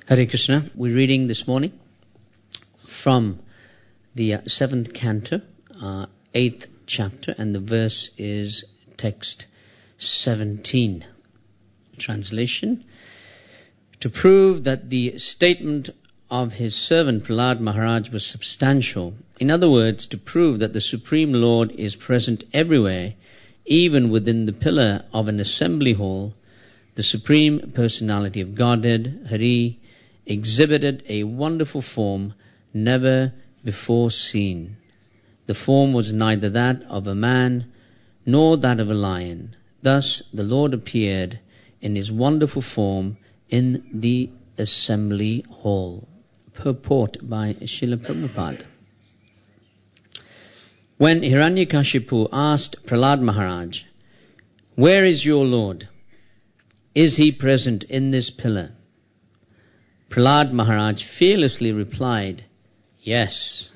Hare Krishna. We're reading this morning from the 7th canto, 8th chapter, and the verse is text 17. Translation: to prove that the statement of his servant Prahlad Maharaj was substantial. In other words, to prove that the Supreme Lord is present everywhere, even within the pillar of an assembly hall, the Supreme Personality of Godhead, Hari, exhibited a wonderful form never before seen. The form was neither that of a man nor that of a lion. Thus the Lord appeared in his wonderful form in the assembly hall. Purport by Srila Prabhupada. When Hiranyakashipu asked Prahlad Maharaj, "Where is your Lord? Is he present in this pillar?" Prahlad Maharaj fearlessly replied, "Yes,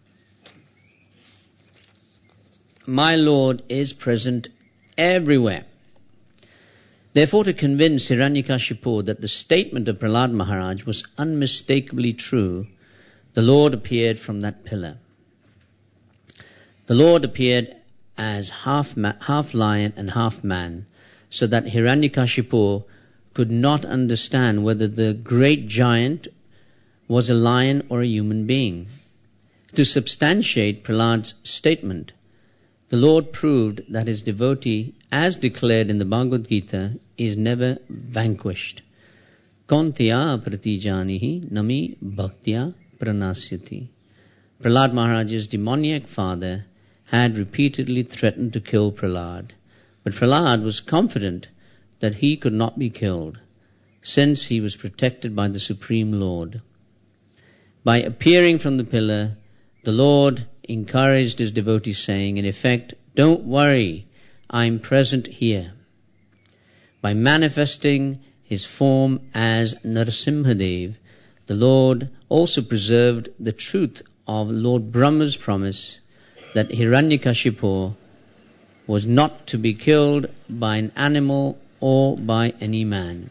my Lord is present everywhere." Therefore, to convince Hiranyakashipu that the statement of Prahlad Maharaj was unmistakably true, the Lord appeared from that pillar. The Lord appeared as half lion and half man, so that Hiranyakashipu could not understand whether the great giant was a lion or a human being. To substantiate Prahlad's statement, the Lord proved that his devotee, as declared in the Bhagavad Gita, is never vanquished. Kauntya pratijanihi nami bhaktya pranasyati. Prahlad Maharaj's demoniac father had repeatedly threatened to kill Prahlad, but Prahlad was confident that he could not be killed, since he was protected by the Supreme Lord. By appearing from the pillar, the Lord encouraged his devotee, saying, in effect, "Don't worry, I'm present here." By manifesting his form as Narasimhadev, the Lord also preserved the truth of Lord Brahma's promise that Hiranyakashipu was not to be killed by an animal or by any man.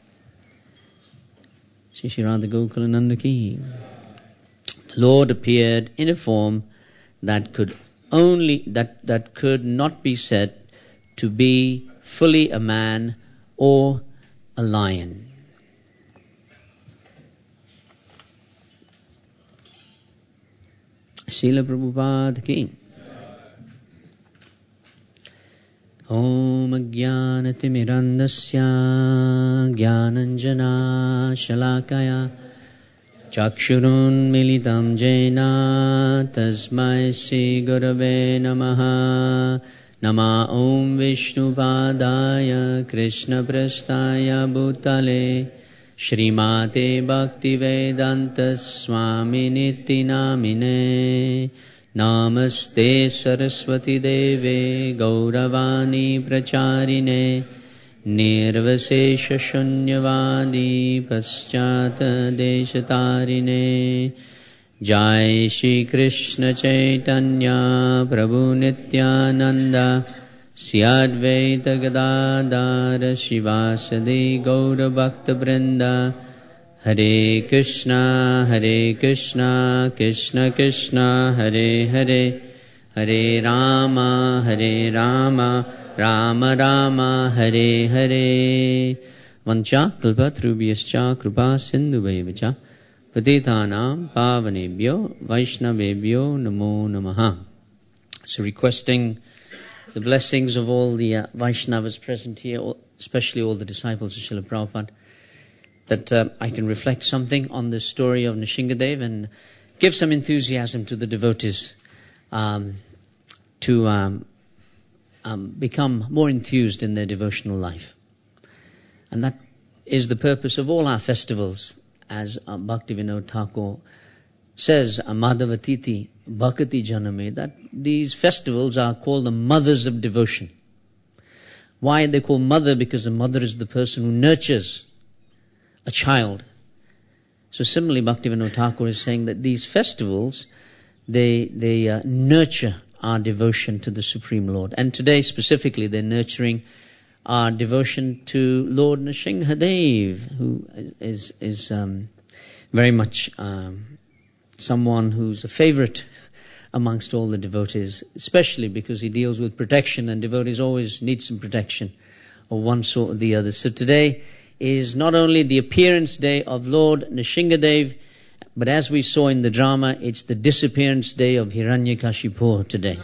Shri Radha Gokulananda ki. The Lord appeared in a form that could not be said to be fully a man or a lion. Srila Prabhupada ki. Om Ajnanatimirandasya Jnananjana Shalakaya Chakshurun Militam Jena Tasmai Sri Gurave Namaha. Nama Om Vishnupadaya Krishna Prasthaya Bhutale Srimate Bhaktivedanta Swami Niti Namine. Namaste Saraswati Deve Gauravani Pracharine Nirvasesha Shunyavadi Paschata Deshatarine. Jai Shri Krishna Chaitanya Prabhu Nityananda Sri Advaita Gadadara Shivasadi Gaura Bhakta Vrinda. Hare Krishna, Krishna Krishna, Hare Hare, Hare Rama, Rama Rama, Hare Hare. Vancha kalpatrubhyascha kripa sindhuvaivacha patitanam pavanebhyo vaishnavebhyo namo namaha. So requesting the blessings of all the Vaishnavas present here, especially all the disciples of Srila Prabhupada, that I can reflect something on the story of Nrsingadev and give some enthusiasm to the devotees to become more enthused in their devotional life. And that is the purpose of all our festivals, as Bhaktivinoda Thakur says, Madhavatiti Bhakati Janame, that these festivals are called the mothers of devotion. Why are they called mother? Because the mother is the person who nurtures a child. So similarly, Bhaktivinoda Thakur is saying that these festivals, they nurture our devotion to the Supreme Lord. And today specifically, they're nurturing our devotion to Lord Nrsimhadev, who is very much someone who's a favorite amongst all the devotees, especially because he deals with protection, and devotees always need some protection of one sort or the other. So today is not only the appearance day of Lord Nrsimhadev, but as we saw in the drama, it's the disappearance day of Hiranyakashipu today.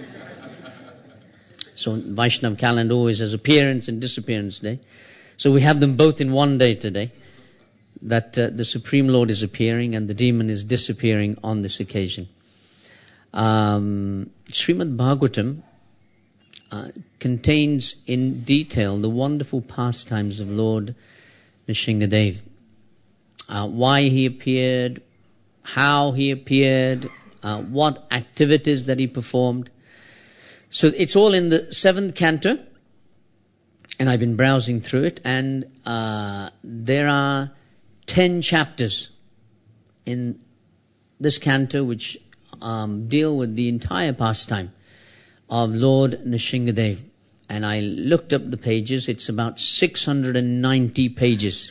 So Vaishnav calendar always has appearance and disappearance day. So we have them both in one day today, that the Supreme Lord is appearing and the demon is disappearing on this occasion. Srimad Bhagavatam contains in detail the wonderful pastimes of Lord Nrsimhadev. Why he appeared, how he appeared, what activities that he performed. So it's all in the 7th canto, and I've been browsing through it, and there are 10 chapters in this canto which deal with the entire pastime of Lord Nrsimhadev. And I looked up the pages. It's about 690 pages.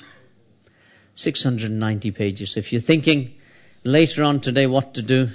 690 pages. So if you're thinking later on today what to do,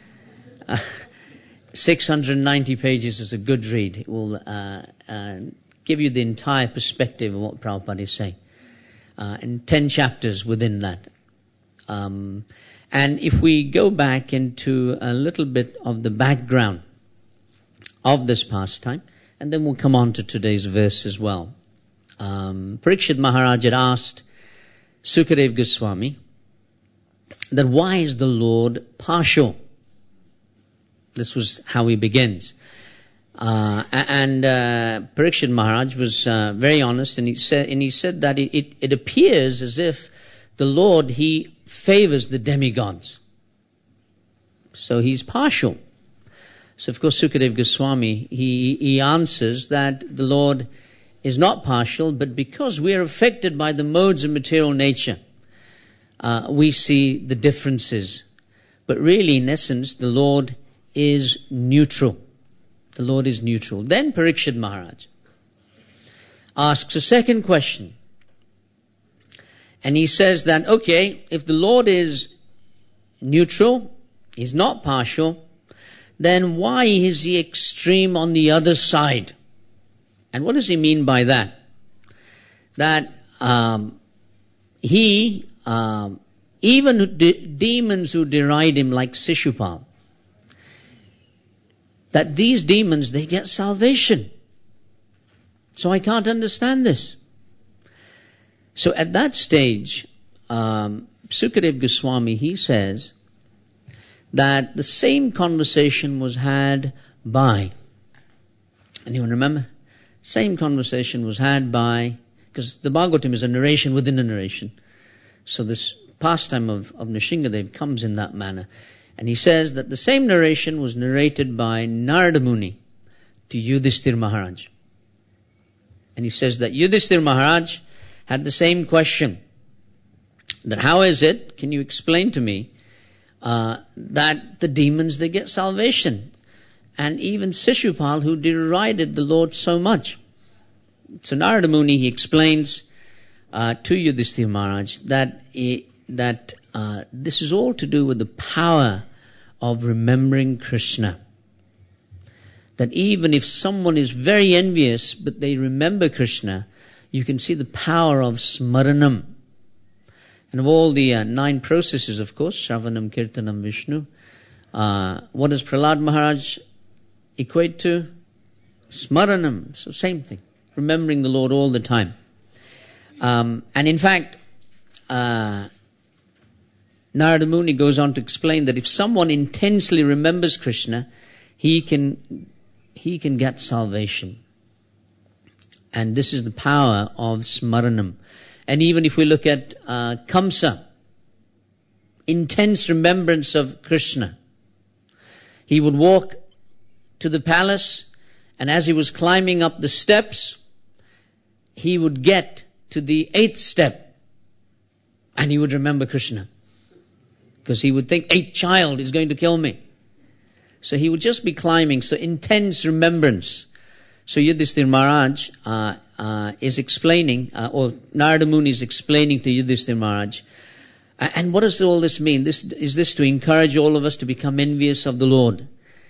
690 pages is a good read. It will give you the entire perspective of what Prabhupada is saying. And 10 chapters within that. And if we go back into a little bit of the background of this pastime, and then we'll come on to today's verse as well. Parikshit Maharaj had asked Sukadev Goswami that why is the Lord partial? This was how he begins. And Parikshit Maharaj was very honest, and he said that it appears as if the Lord, he favors the demigods. So he's partial. So of course Sukadev Goswami, he answers that the Lord is not partial, but because we are affected by the modes of material nature, we see the differences. But really, in essence, the Lord is neutral. The Lord is neutral. Then Parikshit Maharaj asks a second question. And he says that, okay, if the Lord is neutral, he's not partial, then why is he extreme on the other side? And what does he mean by that? That even demons who deride him like Shishupal, that these demons, they get salvation. So I can't understand this. So at that stage, Sukadev Goswami, he says that the same conversation was had by, anyone remember? Same conversation was had by, because the Bhagavatam is a narration within a narration. So this pastime of Nrsimhadev comes in that manner. And he says that the same narration was narrated by Narada Muni to Yudhishthira Maharaj. And he says that Yudhishthira Maharaj had the same question. That how is it, can you explain to me, that the demons, they get salvation? And even Shishupal, who derided the Lord so much. So Narada Muni, he explains to Yudhishthira Maharaj that this is all to do with the power of remembering Krishna. That even if someone is very envious, but they remember Krishna, you can see the power of smaranam. And of all the 9 processes, of course, Shravanam, Kirtanam, Vishnu, what does Prahlad Maharaj equate to? Smaranam. So same thing. Remembering the Lord all the time. And in fact, Narada Muni goes on to explain that if someone intensely remembers Krishna, he can get salvation. And this is the power of smaranam. And even if we look at Kamsa, intense remembrance of Krishna. He would walk to the palace, and as he was climbing up the steps, he would get to the 8th step, and he would remember Krishna. Because he would think, 8th child is going to kill me. So he would just be climbing, so intense remembrance. So Yudhishthira Maharaj, is explaining, or Narada Muni is explaining to Yudhishthira Maharaj. And what does all this mean? Is this to encourage all of us to become envious of the Lord?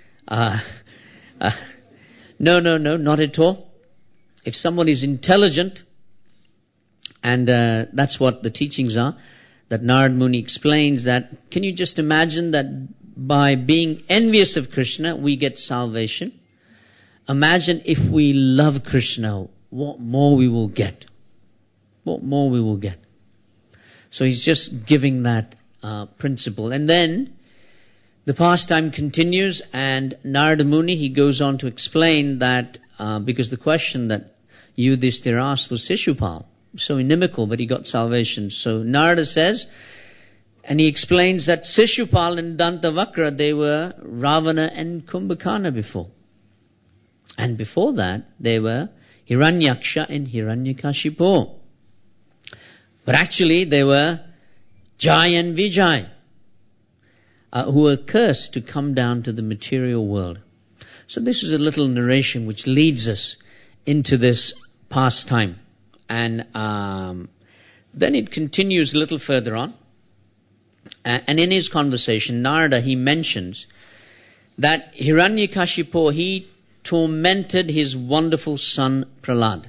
No, not at all. If someone is intelligent, and that's what the teachings are, that Narada Muni explains that, can you just imagine that by being envious of Krishna, we get salvation? Imagine if we love Krishna, what more we will get. What more we will get. So he's just giving that principle. And then the pastime continues, and Narada Muni, he goes on to explain that, because the question that Yudhishthira asked was Shishupal, so inimical, but he got salvation. So Narada says, and he explains that Shishupal and Dantavakra, they were Ravana and Kumbhakarna before. And before that, they were Hiranyaksha and Hiranyakashipu. But actually, they were Jai and Vijay, who were cursed to come down to the material world. So this is a little narration which leads us into this pastime. And then it continues a little further on. And in his conversation, Narada, he mentions that Hiranyakashipu, he tormented his wonderful son Prahlad.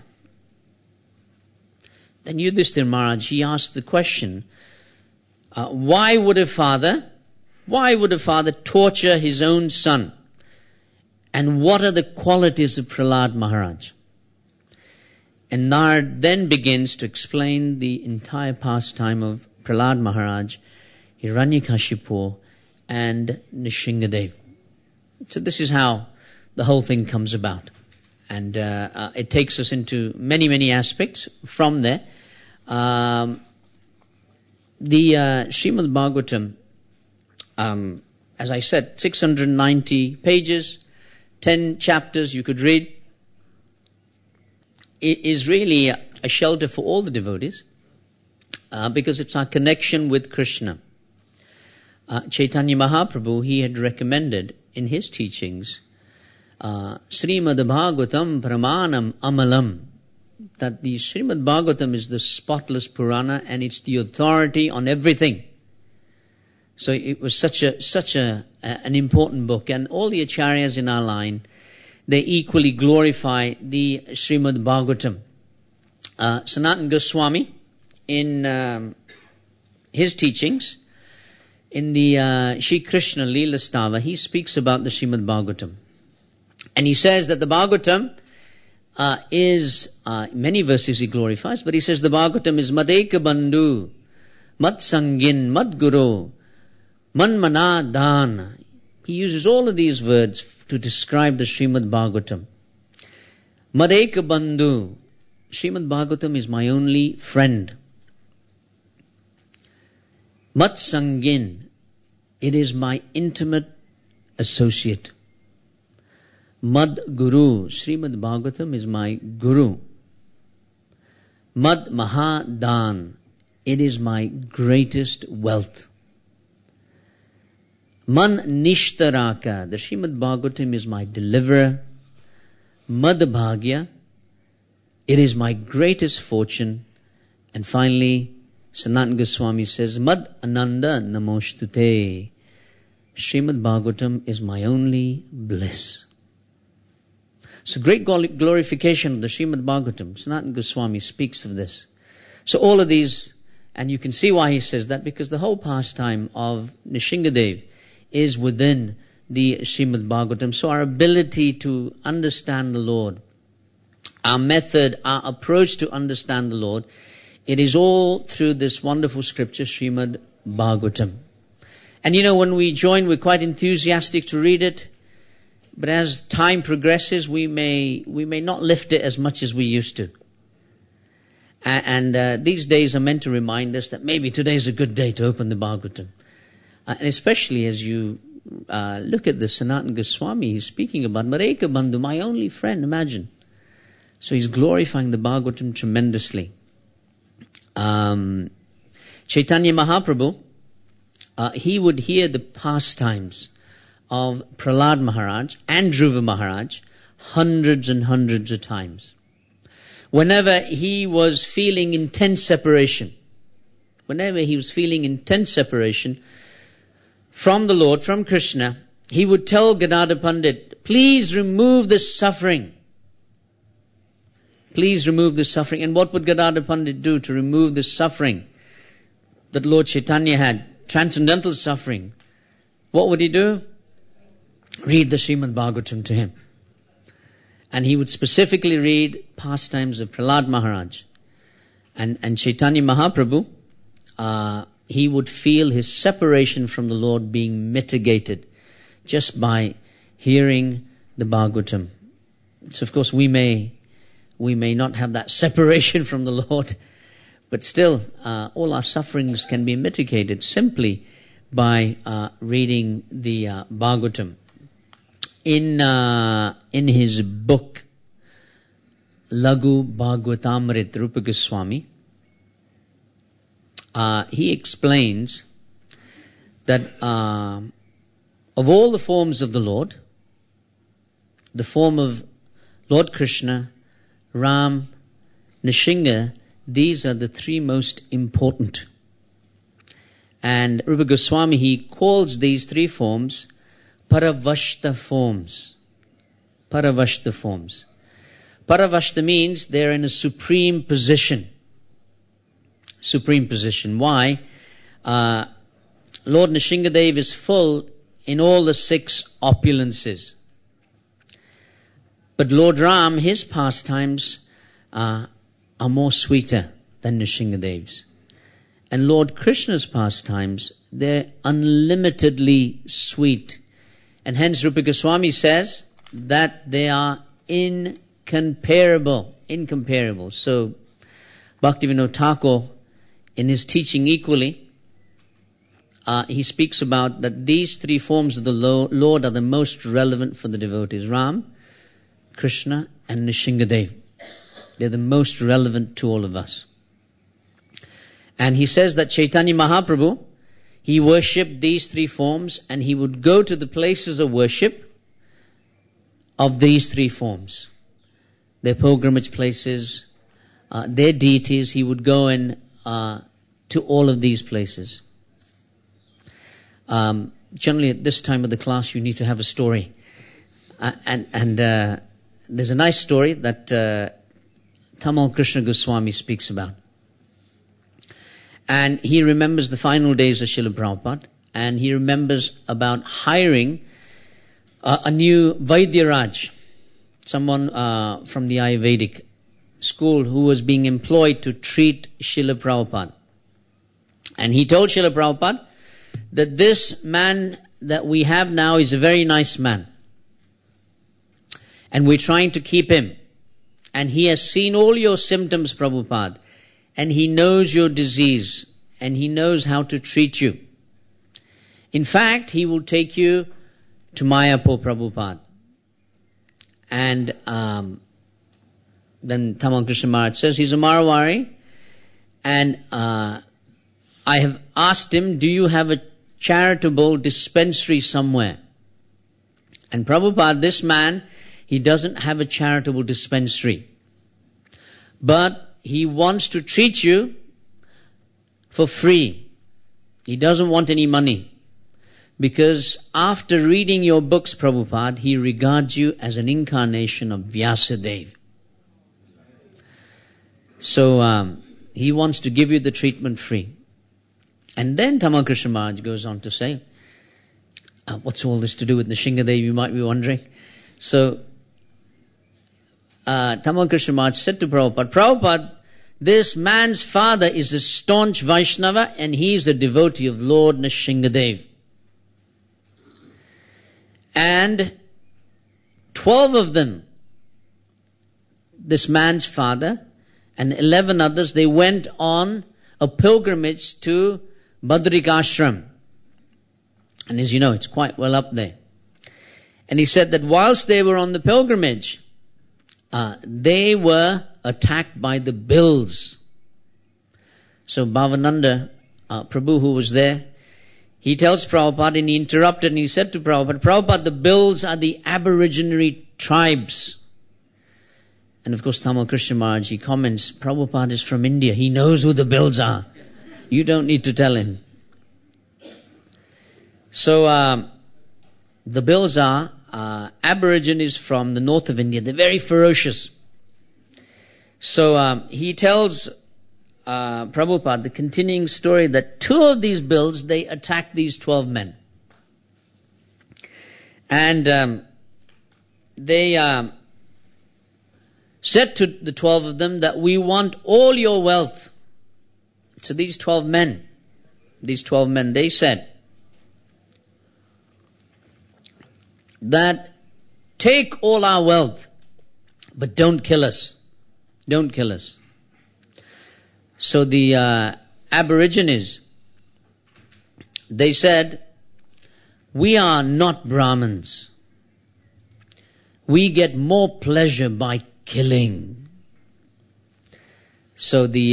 Then Yudhishthira Maharaj, he asked the question, why would a father torture his own son? And what are the qualities of Prahlad Maharaj? And Narada then begins to explain the entire pastime of Prahlad Maharaj, Hiranyakashipu, and Nrsingadev. So this is how the whole thing comes about. And it takes us into many, many aspects from there. The Srimad Bhagavatam, as I said, 690 pages, 10 chapters you could read. It is really a shelter for all the devotees, because it's our connection with Krishna. Chaitanya Mahaprabhu, he had recommended in his teachings, Srimad Bhagavatam Pramanam Amalam, that the Srimad Bhagavatam is the spotless Purana and it's the authority on everything. So it was such an important book, and all the acharyas in our line, they equally glorify the Srimad Bhagavatam. Sanatana Goswami, in his teachings, in the Shri Krishna Leela Stava, he speaks about the Srimad Bhagavatam. And he says that the Bhagavatam is, many verses he glorifies, but he says the Bhagavatam is Madeka Bandhu, Mad Sangin, Mad Guru, Manmana Dan. He uses all of these words to describe the Srimad Bhagavatam. Madeka Bandhu, Srimad Bhagavatam is my only friend. Mat Sangin, it is my intimate associate. Mad Guru, Srimad Bhagavatam is my Guru. Mad Mahadan, it is my greatest wealth. Man Nishtaraka, the Srimad Bhagavatam is my deliverer. Mad Bhagya, it is my greatest fortune. And finally, Sanatana Goswami says, Mad Ananda Namoshtute, Srimad Bhagavatam is my only bliss. So great glorification of the Srimad Bhagavatam. Sanatana Goswami speaks of this. So all of these, and you can see why he says that, because the whole pastime of Nrsingadev is within the Srimad Bhagavatam. So our ability to understand the Lord, our method, our approach to understand the Lord, it is all through this wonderful scripture, Srimad Bhagavatam. And you know, when we join, we're quite enthusiastic to read it. But as time progresses, we may not lift it as much as we used to. And these days are meant to remind us that maybe today's a good day to open the Bhagavatam. And especially as you look at the Sanatana Goswami, he's speaking about Madeka Bandhu, my only friend, imagine. So he's glorifying the Bhagavatam tremendously. Chaitanya Mahaprabhu, he would hear the pastimes of Prahlad Maharaj and Dhruva Maharaj hundreds and hundreds of times. whenever he was feeling intense separation, from the Lord, from Krishna, he would tell Gadadhar Pandit, please remove this suffering. Please remove this suffering. And what would Gadadhar Pandit do to remove this suffering that Lord Chaitanya had? Transcendental suffering. What would he do? Read the Srimad Bhagavatam to him. And he would specifically read pastimes of Prahlad Maharaj. And Chaitanya Mahaprabhu, he would feel his separation from the Lord being mitigated just by hearing the Bhagavatam. So of course we may not have that separation from the Lord, but still all our sufferings can be mitigated simply by reading the Bhagavatam. In his book Laghu Bhagavatamrit, Rupa Goswami, he explains that of all the forms of the Lord, the form of Lord Krishna, Ram, Nrsimha, these are the three most important. And Rupa Goswami, he calls these three forms Paravashta forms. Paravashta forms. Paravashta means they're in a supreme position. Supreme position. Why? Lord Nrsimhadev is full in all the six opulences. But Lord Ram, his pastimes are more sweeter than Nrsimhadev's. And Lord Krishna's pastimes, they're unlimitedly sweet. And hence Rupa Goswami says that they are incomparable. So Bhaktivinoda Thakur, in his teaching equally, he speaks about that these three forms of the Lord are the most relevant for the devotees. Ram, Krishna and Nrsimhadev. They're the most relevant to all of us. And he says that Chaitanya Mahaprabhu, he worshipped these three forms and he would go to the places of worship of these three forms. Their pilgrimage places, their deities, he would go in to all of these places. Generally at this time of the class you need to have a story. And there's a nice story that Tamal Krishna Goswami speaks about. And he remembers the final days of Srila Prabhupada, and he remembers about hiring a new Vaidyaraj, someone from the Ayurvedic school who was being employed to treat Srila Prabhupada. And he told Srila Prabhupada that this man that we have now is a very nice man. And we're trying to keep him. And he has seen all your symptoms, Prabhupada. And he knows your disease. And he knows how to treat you. In fact, he will take you to Mayapur, Prabhupada. And then Tamal Krishna Maharaj says, he's a Marwari. And I have asked him, do you have a charitable dispensary somewhere? And Prabhupada, this man, he doesn't have a charitable dispensary. But he wants to treat you for free. He doesn't want any money. Because after reading your books, Prabhupada, he regards you as an incarnation of Vyasadeva. So he wants to give you the treatment free. And then Tamal Krishna Maharaj goes on to say, what's all this to do with Nrsimhadev, you might be wondering. So Tamal Krishna Maharaj said to Prabhupada, Prabhupada, this man's father is a staunch Vaishnava and he is a devotee of Lord Nrsimhadev. And 12 of them, this man's father and 11 others, they went on a pilgrimage to Badrik Ashram. And as you know, it's quite well up there. And he said that whilst they were on the pilgrimage, they were attacked by the bills. So Bhavananda, Prabhu who was there, he tells Prabhupada, and he interrupted and he said to Prabhupada, Prabhupada, the bills are the aboriginal tribes. And of course, Tamal Krishna Maharaj, he comments, Prabhupada is from India. He knows who the Bills are. You don't need to tell him. So, the Bills are Aborigines from the north of India. They're very ferocious. So, he tells Prabhupada the continuing story that 2 of these Bills, they attacked these 12 men. And they said to the 12 of them that we want all your wealth. So these 12 men, they said that take all our wealth, but don't kill us. Don't kill us. So the Aborigines, they said, we are not Brahmins. We get more pleasure by killing. So the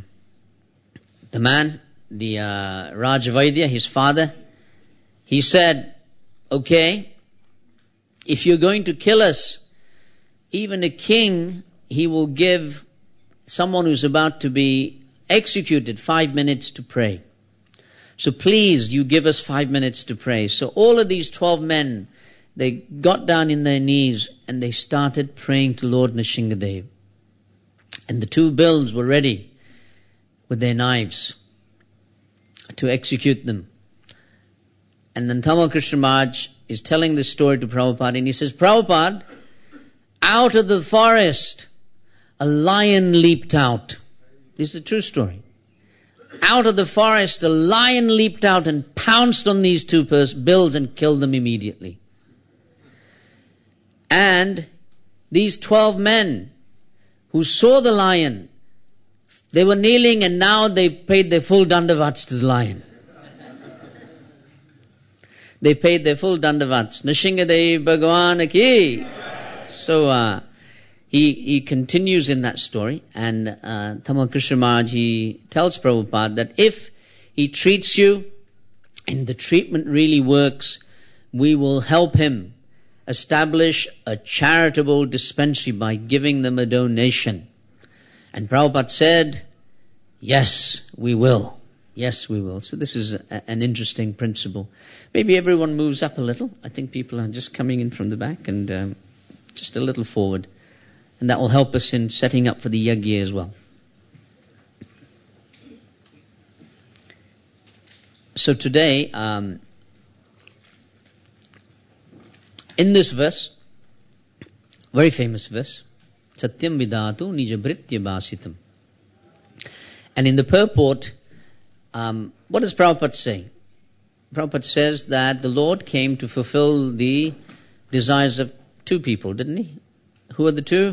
man, the Rajavaidya, his father, he said, okay, if you're going to kill us, even a king, he will give someone who's about to be executed 5 minutes to pray. So please, you give us 5 minutes to pray. So all of these 12 men, they got down in their knees and they started praying to Lord Nrsingadev. And the 2 Bills were ready with their knives to execute them. And then Tamal Krishna Maharaj is telling this story to Prabhupada, and he says, Prabhupada, out of the forest, a lion leaped out. This is a true story. Out of the forest, a lion leaped out and pounced on these 2 Bills and killed them immediately. And these 12 men who saw the lion, they were kneeling and now they paid their full dandavats to the lion. They paid their full dandavats. Nrsingadev Bhagavan ki. So he continues in that story, and Tamal Krishna Maharaj, he tells Prabhupada that if he treats you and the treatment really works, we will help him establish a charitable dispensary by giving them a donation. And Prabhupada said, yes, we will. Yes, we will. So this is an interesting principle. Maybe everyone moves up a little. I think people are just coming in from the back and just a little forward. And that will help us in setting up for the yajna as well. So today, in this verse, very famous verse, Satyam vidatu nijabritya basitam. And in the purport, what does Prabhupada say? Prabhupada says that the Lord came to fulfill the desires of 2 people, didn't he? Who are the 2?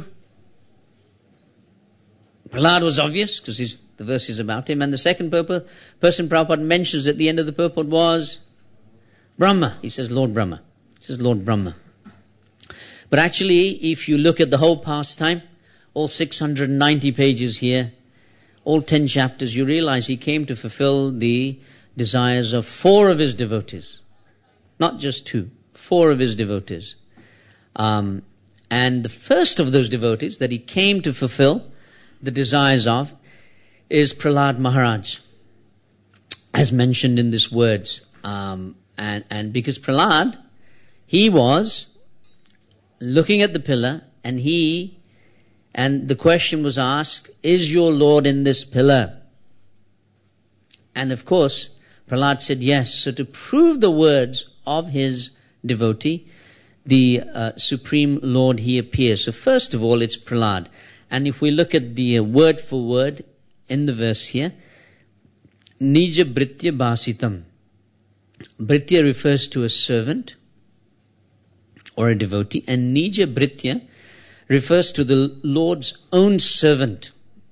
Prahlad was obvious, because the verse is about him. And the second person Prabhupada mentions at the end of the purport was Brahma. He says Lord Brahma. He says Lord Brahma. But actually, if you look at the whole pastime, all 690 pages here, all 10 chapters, you realize he came to fulfill the desires of 4 of his devotees. Not just 2, 4 of his devotees. And the first of those devotees that he came to fulfill the desires of is Prahlad Maharaj, as mentioned in these words. And because Prahlad, he was looking at the pillar, and the question was asked, is your Lord in this pillar? And of course, Prahlad said yes. So to prove the words of his devotee, the Supreme Lord, he appears. So first of all, it's Prahlad. And if we look at the word for word in the verse here, Nija Britya Basitam. Britya refers to a servant or a devotee, and Nija Britya refers to the Lord's own servant.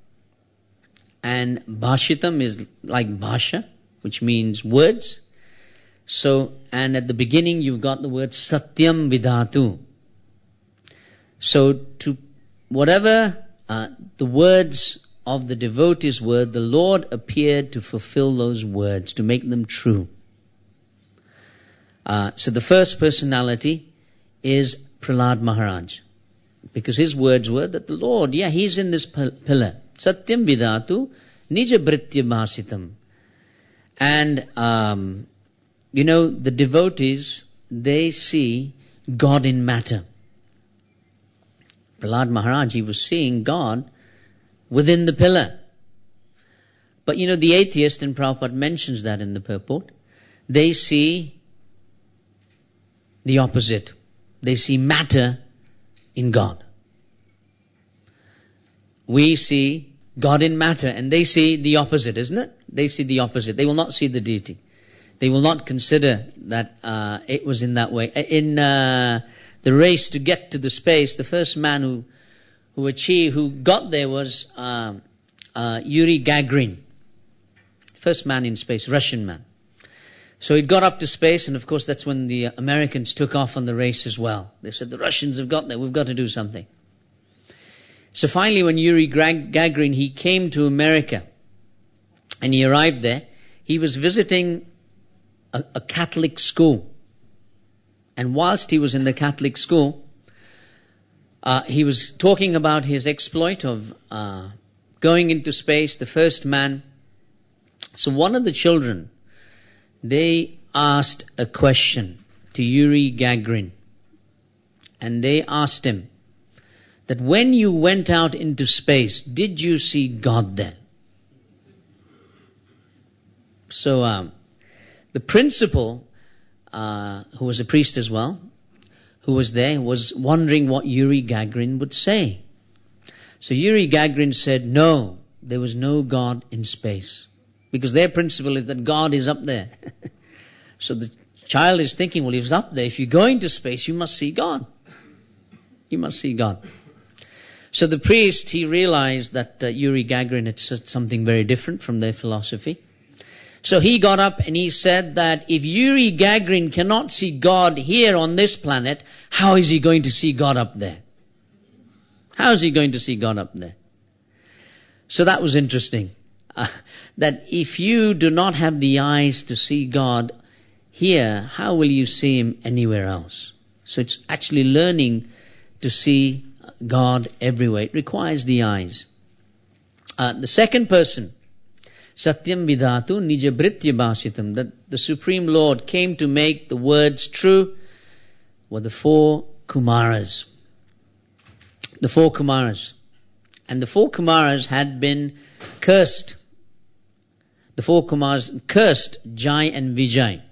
And Bhashitam is like Bhasha, which means words. So, and at the beginning you've got the word Satyam Vidatu. So to whatever the words of the devotee's word, the Lord appeared to fulfill those words, to make them true. So the first personality is Prahlad Maharaj. Because his words were that the Lord, he's in this pillar. Satyam vidatu nija britya bhasitam. And, the devotees, they see God in matter. Prahlad Maharaj, he was seeing God within the pillar. But the atheist, and Prabhupada mentions that in the purport, they see the opposite. They see matter in God. We see God in matter, and they see the opposite, isn't it? They see the opposite. They will not see the deity. They will not consider that it was in that way. In the race to get to the space, the first man who got there was Yuri Gagarin. First man in space, Russian man. So he got up to space, and of course that's when the Americans took off on the race as well. They said, the Russians have got there, we've got to do something. So finally when Yuri Gagarin, he came to America, and he arrived there, he was visiting a Catholic school. And whilst he was in the Catholic school, he was talking about his exploit of going into space, the first man. So one of the children, they asked a question to Yuri Gagarin. And they asked him that when you went out into space, did you see God there? So the principal, who was a priest as well, who was there, was wondering what Yuri Gagarin would say. So Yuri Gagarin said, no, there was no God in space. Because their principle is that God is up there. So the child is thinking, well, he's up there. If you go into space, you must see God. You must see God. So the priest, he realized that Yuri Gagarin had said something very different from their philosophy. So he got up and he said that if Yuri Gagarin cannot see God here on this planet, how is he going to see God up there? How is he going to see God up there? So that was interesting. That if you do not have the eyes to see God here, how will you see Him anywhere else? So it's actually learning to see God everywhere. It requires the eyes. The second person, Satyam vidatu nija britya bhasitam, that the Supreme Lord came to make the words true, were the four Kumaras. The four Kumaras. And the four Kumaras had been cursed. The four Kumaras cursed Jai and Vijay.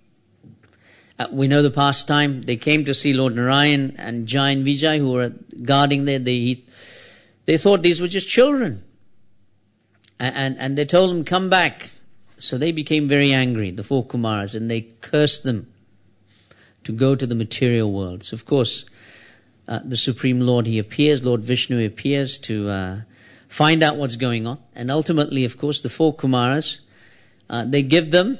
We know the pastime. They came to see Lord Narayan, and Jai and Vijay, who were guarding there, they thought these were just children. And they told them, come back. So they became very angry, the four Kumaras, and they cursed them to go to the material world. So of course, the Supreme Lord, He appears, Lord Vishnu appears to find out what's going on. And ultimately, of course, the four Kumaras, they give them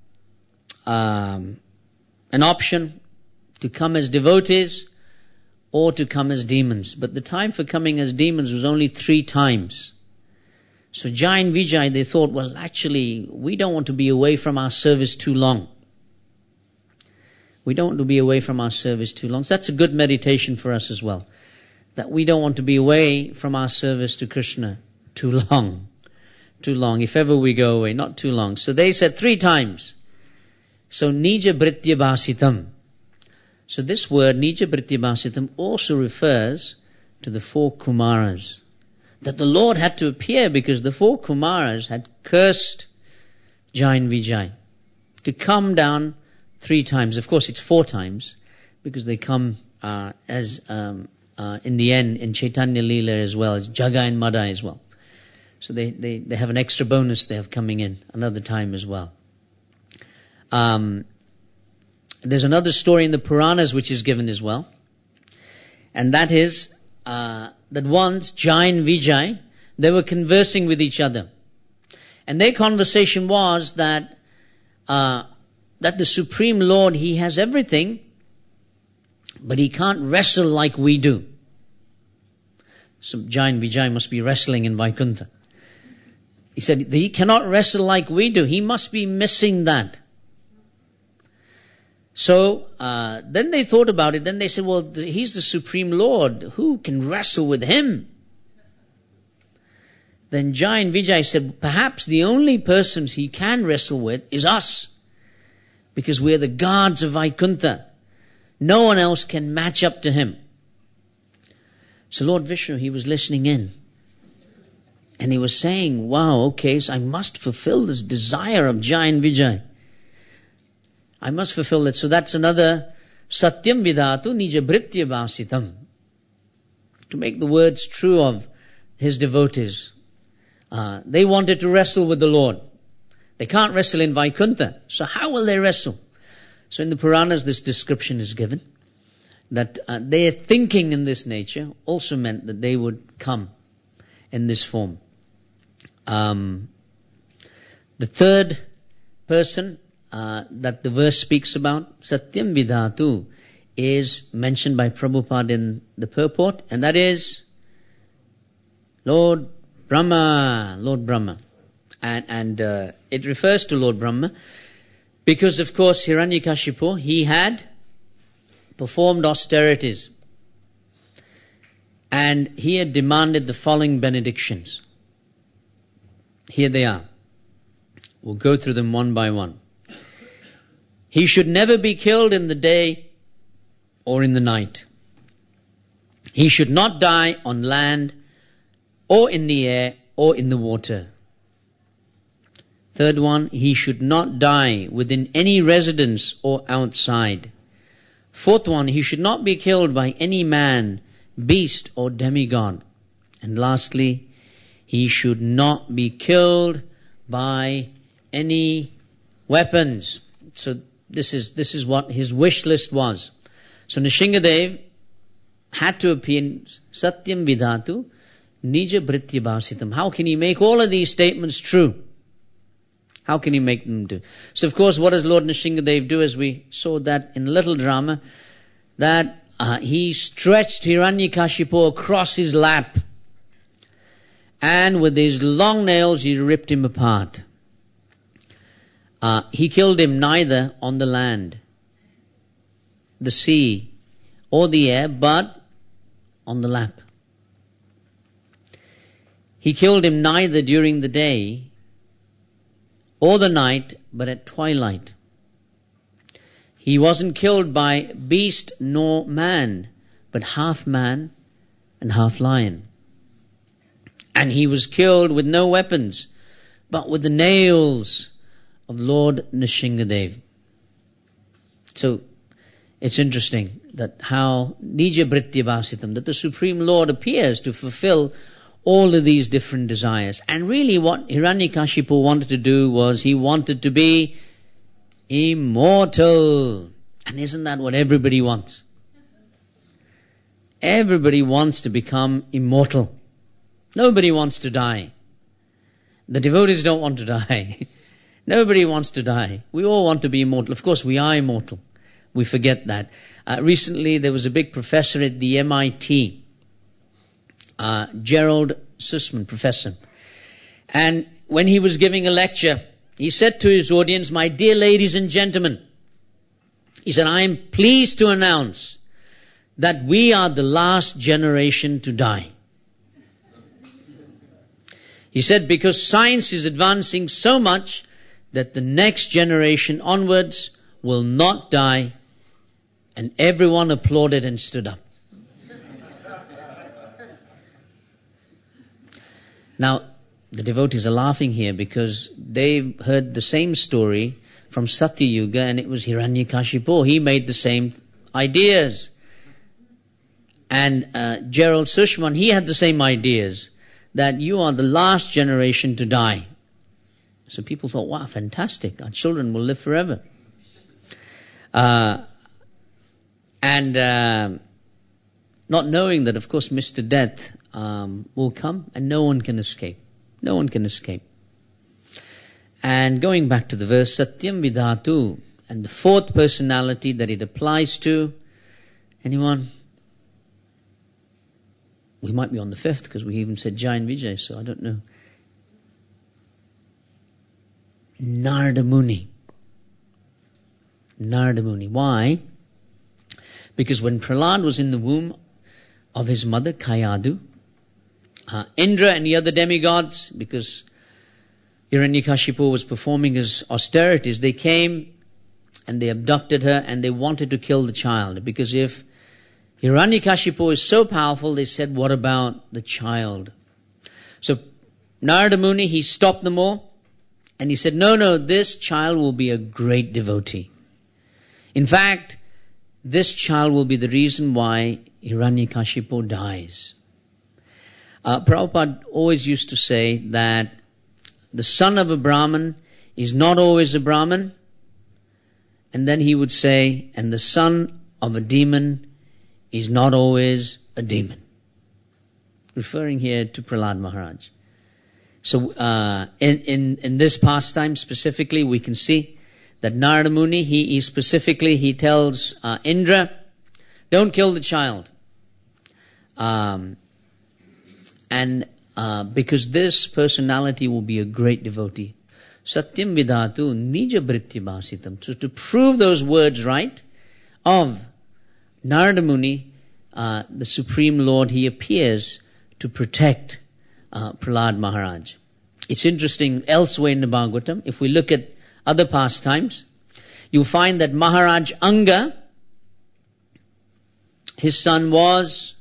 an option to come as devotees or to come as demons. But the time for coming as demons was only 3 times. So Jai and Vijay, they thought, well, actually, we don't want to be away from our service too long. We don't want to be away from our service too long. So that's a good meditation for us as well. That we don't want to be away from our service to Krishna too long. Too long. If ever we go away, not too long. So they said 3 times. So nija britya bhasitam. So this word, nija britya bhasitam, also refers to the 4 Kumaras. That the Lord had to appear because the 4 Kumaras had cursed Jai and Vijay. To come down 3 times. Of course, it's 4 times because they come as in the end in Chaitanya Leela as well as Jaga and Madha as well. So they have an extra bonus they have coming in another time as well. There's another story in the Puranas which is given as well. And that is that once Jai and Vijay, they were conversing with each other. And their conversation was that the Supreme Lord, He has everything, but He can't wrestle like we do. So Jai and Vijay must be wrestling in Vaikuntha. He said, He cannot wrestle like we do. He must be missing that. So then they thought about it. Then they said, well, he's the Supreme Lord. Who can wrestle with him? Then Giant Vijay said, perhaps the only persons he can wrestle with is us. Because we're the guards of Vaikuntha. No one else can match up to him. So Lord Vishnu, he was listening in. And he was saying, wow, okay, so I must fulfill this desire of Giant Vijay. I must fulfill it. So that's another Satyam Vidhatu Nija Bhritya Bhasitam. To make the words true of his devotees. They wanted to wrestle with the Lord. They can't wrestle in Vaikuntha. So how will they wrestle? So in the Puranas this description is given. That their thinking in this nature also meant that they would come in this form. The third person that the verse speaks about, Satyam Vidhatu, is mentioned by Prabhupada in the purport, and that is Lord Brahma. And it refers to Lord Brahma because, of course, Hiranyakashipu, he had performed austerities. And he had demanded the following benedictions. Here they are. We'll go through them one by one. He should never be killed in the day or in the night. He should not die on land or in the air or in the water. Third one, he should not die within any residence or outside. Fourth one, he should not be killed by any man, beast or demigod. And lastly, he should not be killed by any weapons. So this is what his wish list was. So Nrsingadev had to appear in Satyam Vidhatu Nija Bhritya Bhasitam. How can he make all of these statements true? How can he make them do? So of course, what does Lord Nrsingadev do, as we saw that in a little drama, that he stretched Hiranyakashipu across his lap, and with his long nails he ripped him apart. He killed him neither on the land, the sea, or the air, but on the lap. He killed him neither during the day or the night, but at twilight. He wasn't killed by beast nor man, but half man and half lion. And he was killed with no weapons, but with the nails of Lord Nrsingadev. So it's interesting that how Nija Bhritya Bhasitam, that the Supreme Lord appears to fulfill all of these different desires. And really what Hiranyakashipu wanted to do was he wanted to be immortal. And isn't that what everybody wants? Everybody wants to become immortal. Nobody wants to die. The devotees don't want to die. Nobody wants to die. We all want to be immortal. Of course, we are immortal. We forget that. Recently, there was a big professor at the MIT, Gerald Sussman, professor. And when he was giving a lecture, he said to his audience, "My dear ladies and gentlemen," he said, "I am pleased to announce that we are the last generation to die." He said, because science is advancing so much that the next generation onwards will not die. And everyone applauded and stood up. Now, the devotees are laughing here because they've heard the same story from Satya Yuga, and it was Hiranyakashipu. He made the same ideas. And Gerald Sussman, he had the same ideas, that you are the last generation to die. So people thought, wow, fantastic, our children will live forever. And not knowing that, of course, Mr. Death will come and no one can escape. No one can escape. And going back to the verse, Satyam Vidhatu, and the fourth personality that it applies to, anyone? We might be on the fifth because we even said Giant Vijay, so I don't know. Narada Muni. Narada Muni. Why? Because when Prahlad was in the womb of his mother, Kayadu, Indra and the other demigods, because Hiranyakashipu was performing his austerities, they came and they abducted her and they wanted to kill the child. Because if Hiranyakashipu is so powerful, they said, what about the child? So Narada Muni, he stopped them all and he said, no, this child will be a great devotee. In fact, this child will be the reason why Hiranyakashipu dies. Prabhupada always used to say that the son of a Brahmin is not always a Brahmin. And then he would say, and the son of a demon is not always a demon. Referring here to Prahlad Maharaj. So in this pastime specifically, we can see that Narada Muni, he tells Indra, don't kill the child. Because this personality will be a great devotee. Satyam vidhatu nija vritti bhasitam. So to prove those words right of Narada Muni, the Supreme Lord, he appears to protect Prahlad Maharaj. It's interesting, elsewhere in the Bhagavatam, if we look at other pastimes, you'll find that Maharaj Anga, his son was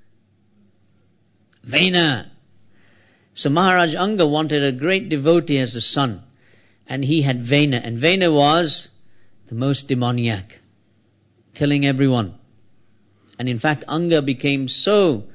Vena. So Maharaj Anga wanted a great devotee as a son, and he had Vena, and Vena was the most demoniac, killing everyone. And in fact, Anga became so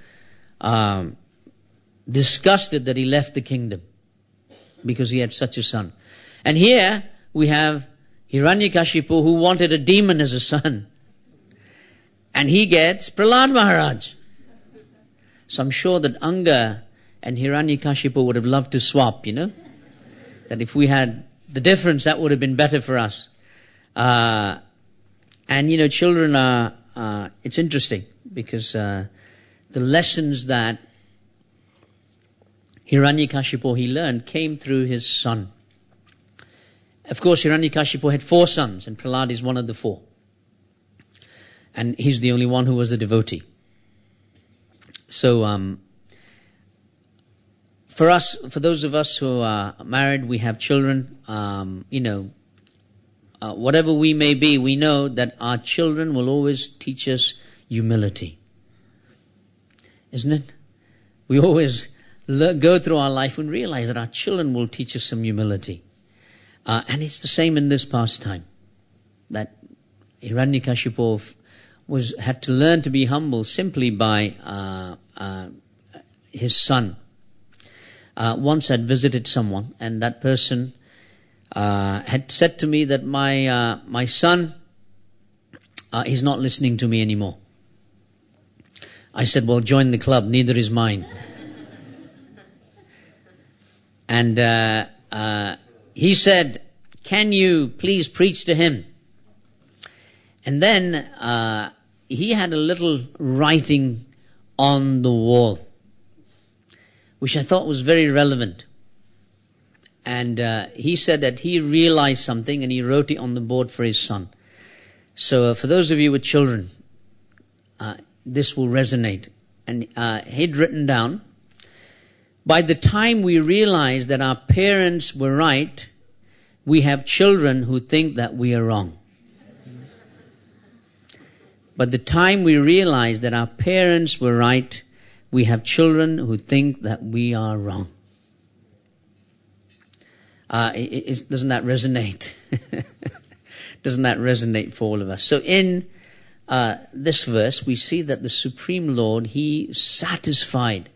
disgusted that he left the kingdom because he had such a son. And here we have Hiranyakashipu, who wanted a demon as a son, and he gets Prahlad Maharaj. So I'm sure that Anga and Hiranyakashipu would have loved to swap, that if we had the difference, that would have been better for us. And children are, it's interesting because the lessons that Hiranyakashipu he learned came through his son. Of course, Hiranyakashipu had 4 sons, and Prahlad is one of the 4. And he's the only one who was a devotee. So, for those of us who are married, we have children, whatever we may be, we know that our children will always teach us humility. Isn't it? We always go through our life and realize that our children will teach us some humility. And it's the same in this pastime, that Hiranyakashipu had to learn to be humble simply by his son. Once I'd visited someone, and that person had said to me that my son is not listening to me anymore. I said, well, join the club, neither is mine. And he said, can you please preach to him? And then he had a little writing on the wall, which I thought was very relevant. And he said that he realized something and he wrote it on the board for his son. So for those of you with children, this will resonate. And he'd written down, by the time we realize that our parents were right, we have children who think that we are wrong. By the time we realize that our parents were right, we have children who think that we are wrong. Doesn't that resonate? Doesn't that resonate for all of us? So in this verse, we see that the Supreme Lord, He satisfied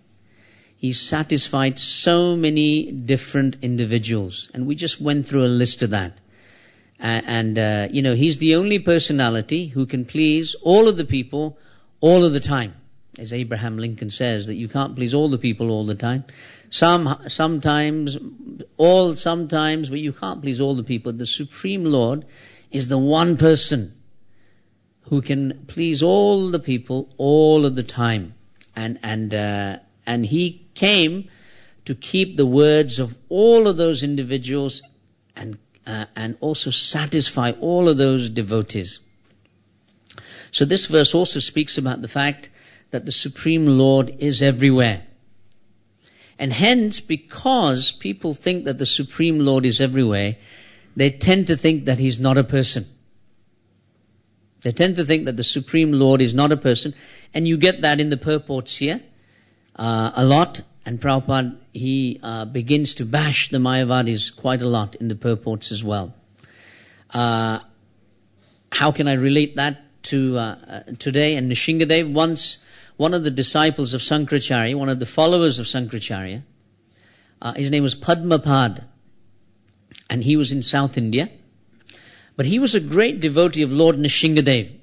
so many different individuals. And we just went through a list of that. And He's the only personality who can please all of the people all of the time. As Abraham Lincoln says, that you can't please all the people all the time. Sometimes, but you can't please all the people. The Supreme Lord is the one person who can please all the people all of the time. And He came to keep the words of all of those individuals and and also satisfy all of those devotees. So this verse also speaks about the fact that the Supreme Lord is everywhere. And hence, because people think that the Supreme Lord is everywhere, they tend to think that He's not a person. They tend to think that the Supreme Lord is not a person, and you get that in the purports here a lot. And Prabhupada, he begins to bash the Mayavadis quite a lot in the purports as well. How can I relate that to today? And Nrsingadev, once one of the disciples of Sankaracharya, one of the followers of Sankaracharya, his name was Padmapad, and he was in South India. But he was a great devotee of Lord Nrsingadev.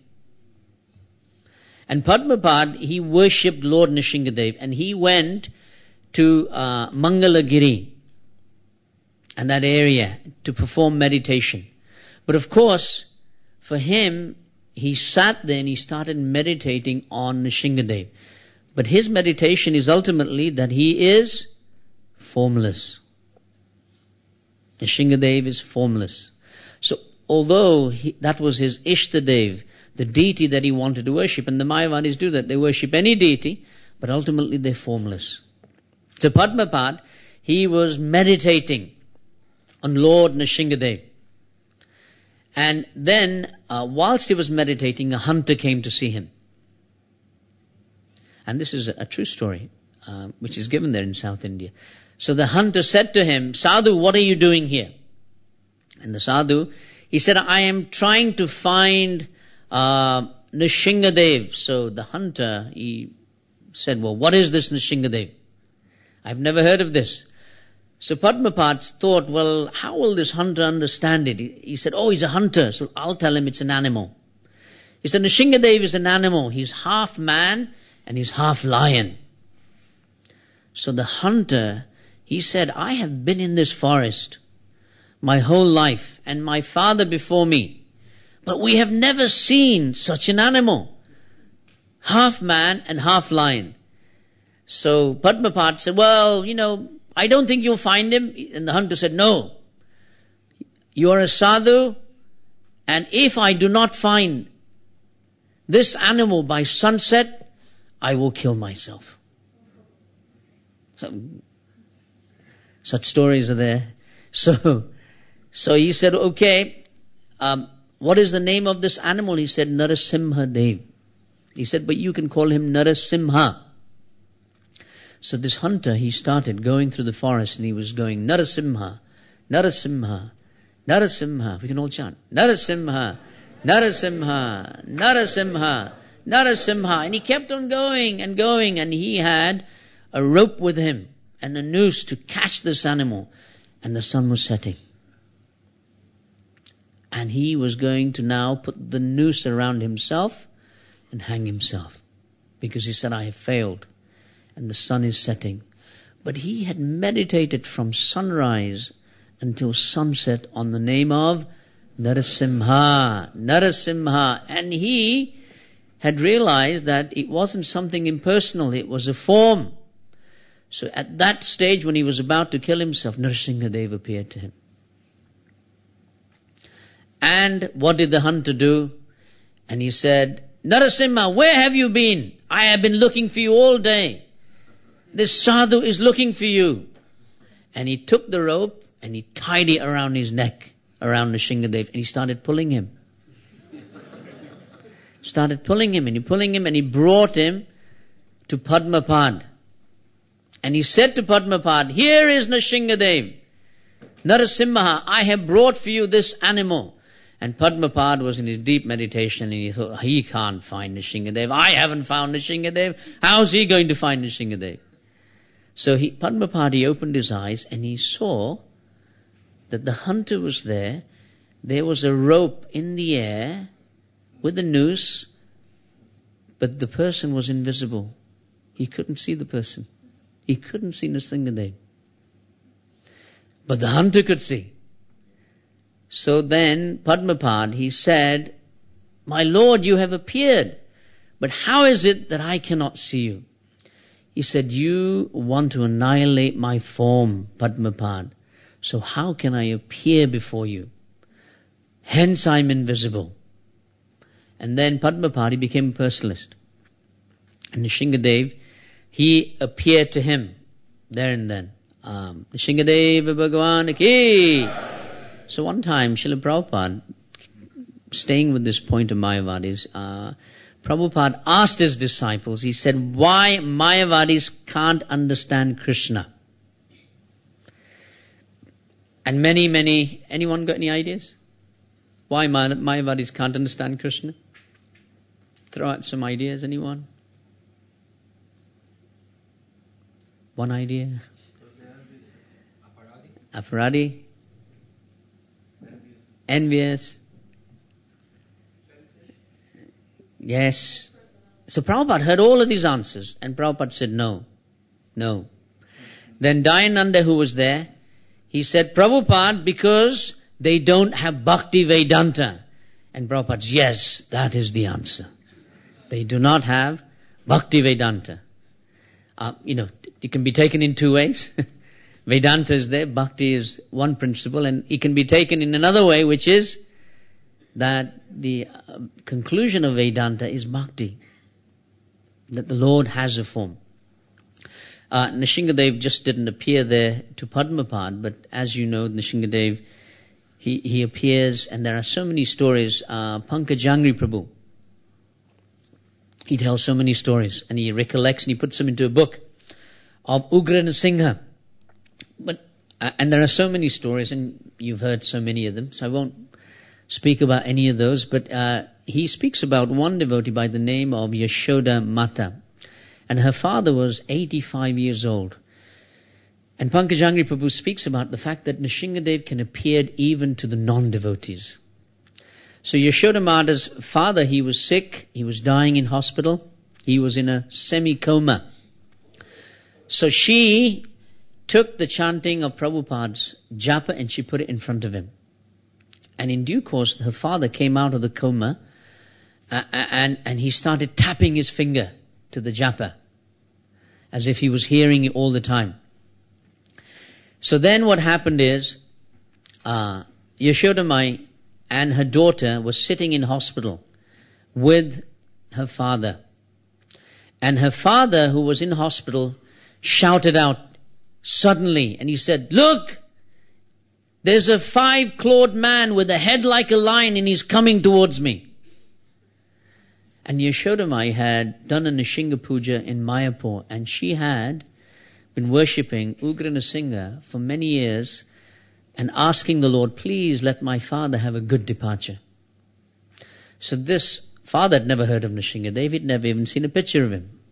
And Padmapad, he worshipped Lord Nrsingadev, and he went to Mangalagiri and that area to perform meditation. But of course, for him, he sat there and he started meditating on Nrsingadev. But his meditation is ultimately that he is formless. Nrsingadev is formless. So although that was his Ishtadev, the deity that he wanted to worship, and the Mayavadis do that, they worship any deity, but ultimately they're formless. So Padmapad, he was meditating on Lord Nrsingadev. And then, whilst he was meditating, a hunter came to see him. And this is a true story, which is given there in South India. So the hunter said to him, "Sadhu, what are you doing here?" And the sadhu, he said, "I am trying to find Nrsingadev." So the hunter, he said, "Well, what is this Nrsingadev? I've never heard of this." So Padmapad thought, well, how will this hunter understand it? He said, "Oh, he's a hunter, so I'll tell him it's an animal." He said, "Nrsingadev is an animal. He's half man and he's half lion." So the hunter, he said, "I have been in this forest my whole life and my father before me, but we have never seen such an animal. Half man and half lion." So Padmapad said, "Well, I don't think you'll find him." And the hunter said, "No, you are a sadhu, and if I do not find this animal by sunset, I will kill myself." Such stories are there. So he said, "Okay, what is the name of this animal?" He said, "Narasimha Dev." He said, "But you can call him Narasimha." So this hunter, he started going through the forest and he was going, "Narasimha, Narasimha, Narasimha." We can all chant, "Narasimha, Narasimha, Narasimha, Narasimha." And he kept on going and going, and he had a rope with him and a noose to catch this animal. And the sun was setting. And he was going to now put the noose around himself and hang himself, because he said, "I have failed and the sun is setting." But he had meditated from sunrise until sunset on the name of Narasimha, Narasimha. And he had realized that it wasn't something impersonal, it was a form. So at that stage, when he was about to kill himself, Nrsingadev appeared to him. And what did the hunter do? And he said, "Narasimha, where have you been? I have been looking for you all day. This sadhu is looking for you." And he took the rope and he tied it around his neck, around Nrsingadev, and he started pulling him. Started pulling him and he brought him to Padmapad. And he said to Padmapad, "Here is Nrsingadev. Narasimha, I have brought for you this animal." And Padmapad was in his deep meditation and he thought, he can't find Nrsingadev. I haven't found Nrsingadev. How's he going to find Nrsingadev? So Padmapad, he opened his eyes and he saw that the hunter was there. There was a rope in the air with a noose, but the person was invisible. He couldn't see the person. He couldn't see Nrsingadev. But the hunter could see. So then Padmapad, he said, "My Lord, you have appeared, but how is it that I cannot see you?" He said, "You want to annihilate my form, Padmapad. So how can I appear before you? Hence I'm invisible. And then Padmapad, he became a personalist. And Nrsingadev, he appeared to him there and then. Nrsingadev Bhagavan ki. So one time, Srila Prabhupada, staying with this point of Mayavadis, Prabhupada asked his disciples, he said, why Mayavadis can't understand Krishna? And anyone got any ideas? Why Mayavadis can't understand Krishna? Throw out some ideas, anyone? One idea? Aparadi? Envious? Yes. So Prabhupada heard all of these answers, and Prabhupada said, no. Then Dayananda, who was there, he said, Prabhupada, because they don't have Bhakti Vedanta. And Prabhupada said, yes, that is the answer. They do not have Bhakti Vedanta. It can be taken in two ways. Vedanta is there, Bhakti is one principle, and it can be taken in another way, which is that the conclusion of Vedanta is Bhakti, that the Lord has a form. Nrsingadev just didn't appear there to Padmapad, but as you know, Nrsingadev, he appears, and there are so many stories. Pankajangri Prabhu, he tells so many stories, and he recollects and he puts them into a book of Ugra Nrsimha. And there are so many stories, and you've heard so many of them, so I won't speak about any of those, but he speaks about one devotee by the name of Yashoda Mata, and her father was 85 years old. And Pankajangri Prabhu speaks about the fact that Nrsingadev can appear even to the non-devotees. So Yashoda Mata's father, he was sick, he was dying in hospital, he was in a semi-coma. So she took the chanting of Prabhupada's japa and she put it in front of him. And in due course, her father came out of the coma and he started tapping his finger to the japa as if he was hearing it all the time. So then what happened is, Yashodamai and her daughter were sitting in hospital with her father. And her father, who was in hospital, shouted out suddenly, and he said, look, there's a 5-clawed man with a head like a lion and he's coming towards me. And Yashodamai had done a Nrsinga Puja in Mayapur, and she had been worshipping Ugra Nrsimha for many years and asking the Lord, please let my father have a good departure. So this father had never heard of Nrsingadev, he'd never even seen a picture of him.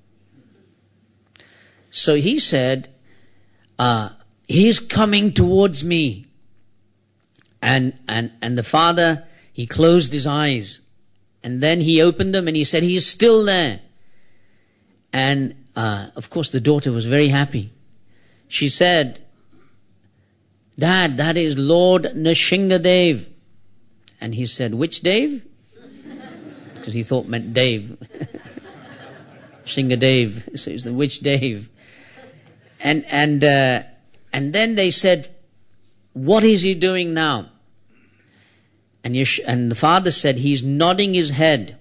So he said, he's coming towards me. And the father, he closed his eyes. And then he opened them and he said, he is still there. And of course the daughter was very happy. She said, Dad, that is Lord Nrsingadev. And he said, which Dave? Because he thought meant Dave. Nrsingadev. So he said, which Dave? And then they said, what is he doing now? And the father said, he's nodding his head.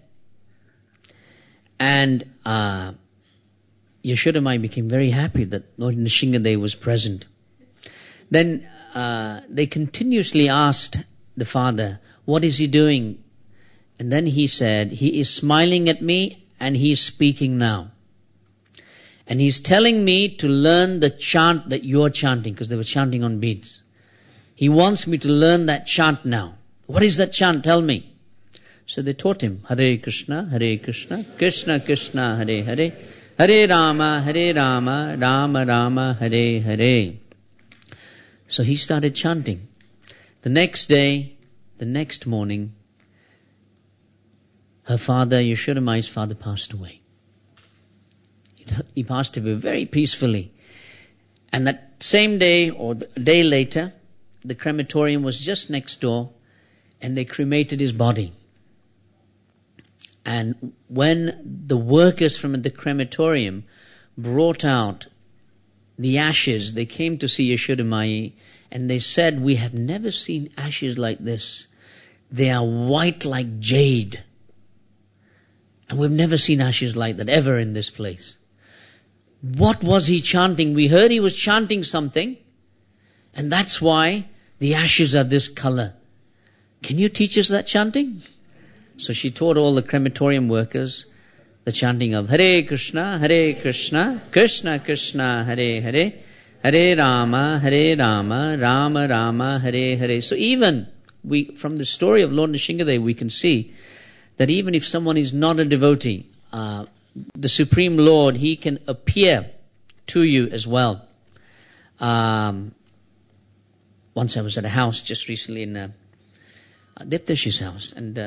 And Yashodamai became very happy that Lord Nrsingadev was present. Then they continuously asked the father, what is he doing? And then he said, he is smiling at me and he is speaking now. And he's telling me to learn the chant that you're chanting, because they were chanting on beads. He wants me to learn that chant now. What is that chant? Tell me. So they taught him, Hare Krishna, Krishna Krishna, Hare Hare, Hare Rama, Rama Rama, Hare Hare. So he started chanting. The next day, the next morning, her father, Yashodamai's father, passed away. He passed away very peacefully. And that same day or a day later, the crematorium was just next door and they cremated his body. And when the workers from the crematorium brought out the ashes, they came to see Yashodamai And they said, we have never seen ashes like this. They are white like jade. And we've never seen ashes like that ever in this place. What was he chanting? We heard he was chanting something. And that's why the ashes are this color. Can you teach us that chanting? So she taught all the crematorium workers the chanting of Hare Krishna, Krishna Krishna, Hare Hare, Hare Rama, Rama Rama, Hare Hare. So even from the story of Lord Nrsingadev, we can see that even if someone is not a devotee, the Supreme Lord, He can appear to you as well. Once I was at a house just recently in Diptashi's house, and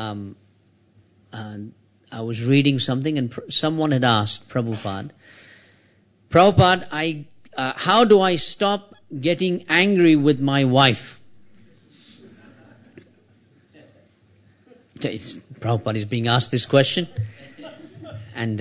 I was reading something, and someone had asked Prabhupada, how do I stop getting angry with my wife? Prabhupada is being asked this question, and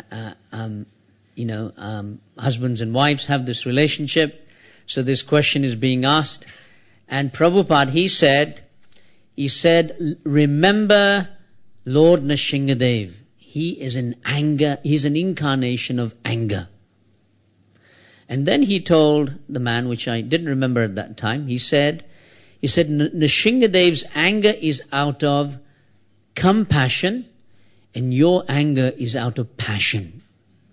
husbands and wives have this relationship, so this question is being asked, and Prabhupada, he said, remember Lord Nrsingadev. He is in anger. He's an incarnation of anger. And then he told the man, which I didn't remember at that time, he said, Nrsingadev's anger is out of compassion, and your anger is out of passion.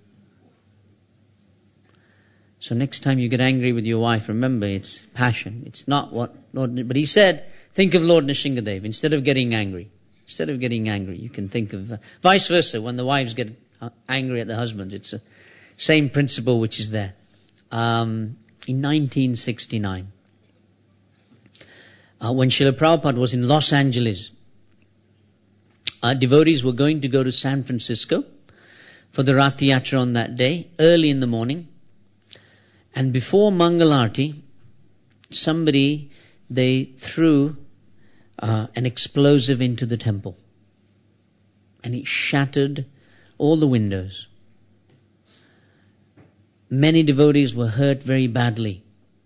So next time you get angry with your wife, remember it's passion. It's not what Lord... But he said, think of Lord Nrsingadev instead of getting angry. Instead of getting angry, you can think of... vice versa, when the wives get angry at the husbands, it's the same principle which is there. In 1969, when Srila Prabhupada was in Los Angeles, devotees were going to go to San Francisco for the Rath Yatra on that day, early in the morning. And before Mangalarti, they threw an explosive into the temple. And it shattered all the windows. Many devotees were hurt very badly.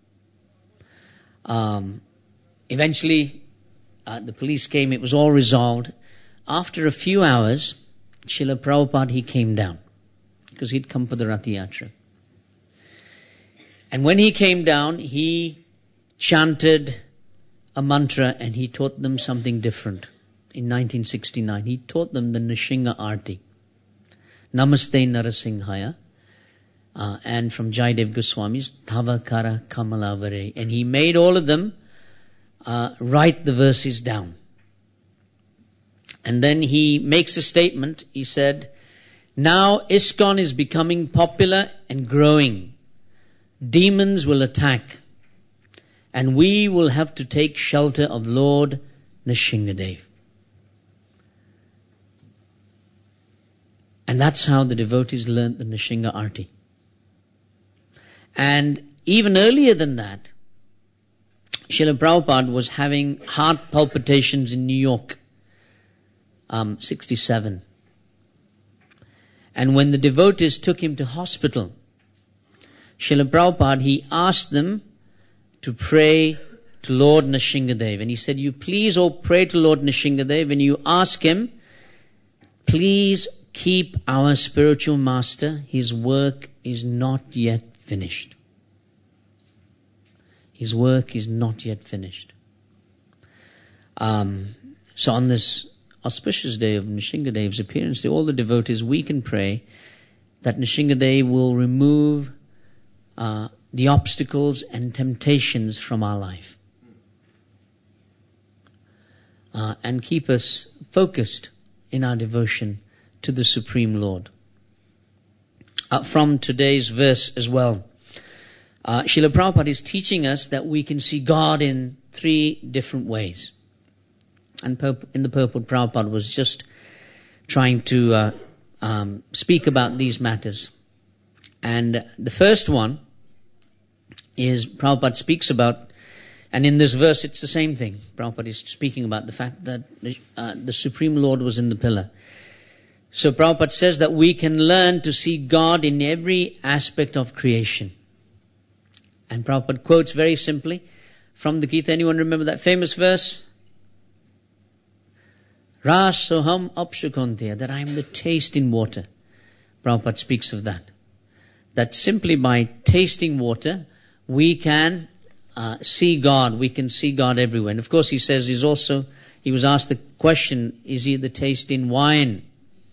Eventually, the police came, it was all resolved. After a few hours, Srila Prabhupada, he came down, because he'd come for the Rath Yatra. And when he came down, he chanted a mantra, and he taught them something different. In 1969, he taught them the Nrsinga Arti. Namaste Narasimhaya. And from Jayadev Goswami's Tavakara Kamalavare. And he made all of them write the verses down. And then he makes a statement. He said, now ISKCON is becoming popular and growing. Demons will attack. And we will have to take shelter of Lord Nrsingadev. And that's how the devotees learnt the Nrsinga Arti. And even earlier than that, Srila Prabhupada was having heart palpitations in New York, 67. And when the devotees took him to hospital, Srila Prabhupada, he asked them to pray to Lord Nrsingadev. And he said, you please all pray to Lord Nrsingadev, and you ask him, please keep our spiritual master. His work is not yet finished. His work is not yet finished. So on this auspicious day of Nrsingadev's appearance, all the devotees, we can pray that Nrsingadev will remove the obstacles and temptations from our life. And keep us focused in our devotion to the Supreme Lord. From today's verse as well, Srila Prabhupada is teaching us that we can see God in 3 different ways. And in the purport, Prabhupada was just trying to speak about these matters. And the first one is Prabhupada speaks about, and in this verse it's the same thing. Prabhupada is speaking about the fact that the Supreme Lord was in the pillar. So Prabhupada says that we can learn to see God in every aspect of creation. And Prabhupada quotes very simply from the Gita. Anyone remember that famous verse? Ras soham apshukontiya, that I am the taste in water. Prabhupada speaks of that. That simply by tasting water, we can see God. We can see God everywhere. And of course he says he was asked the question, is he the taste in wine?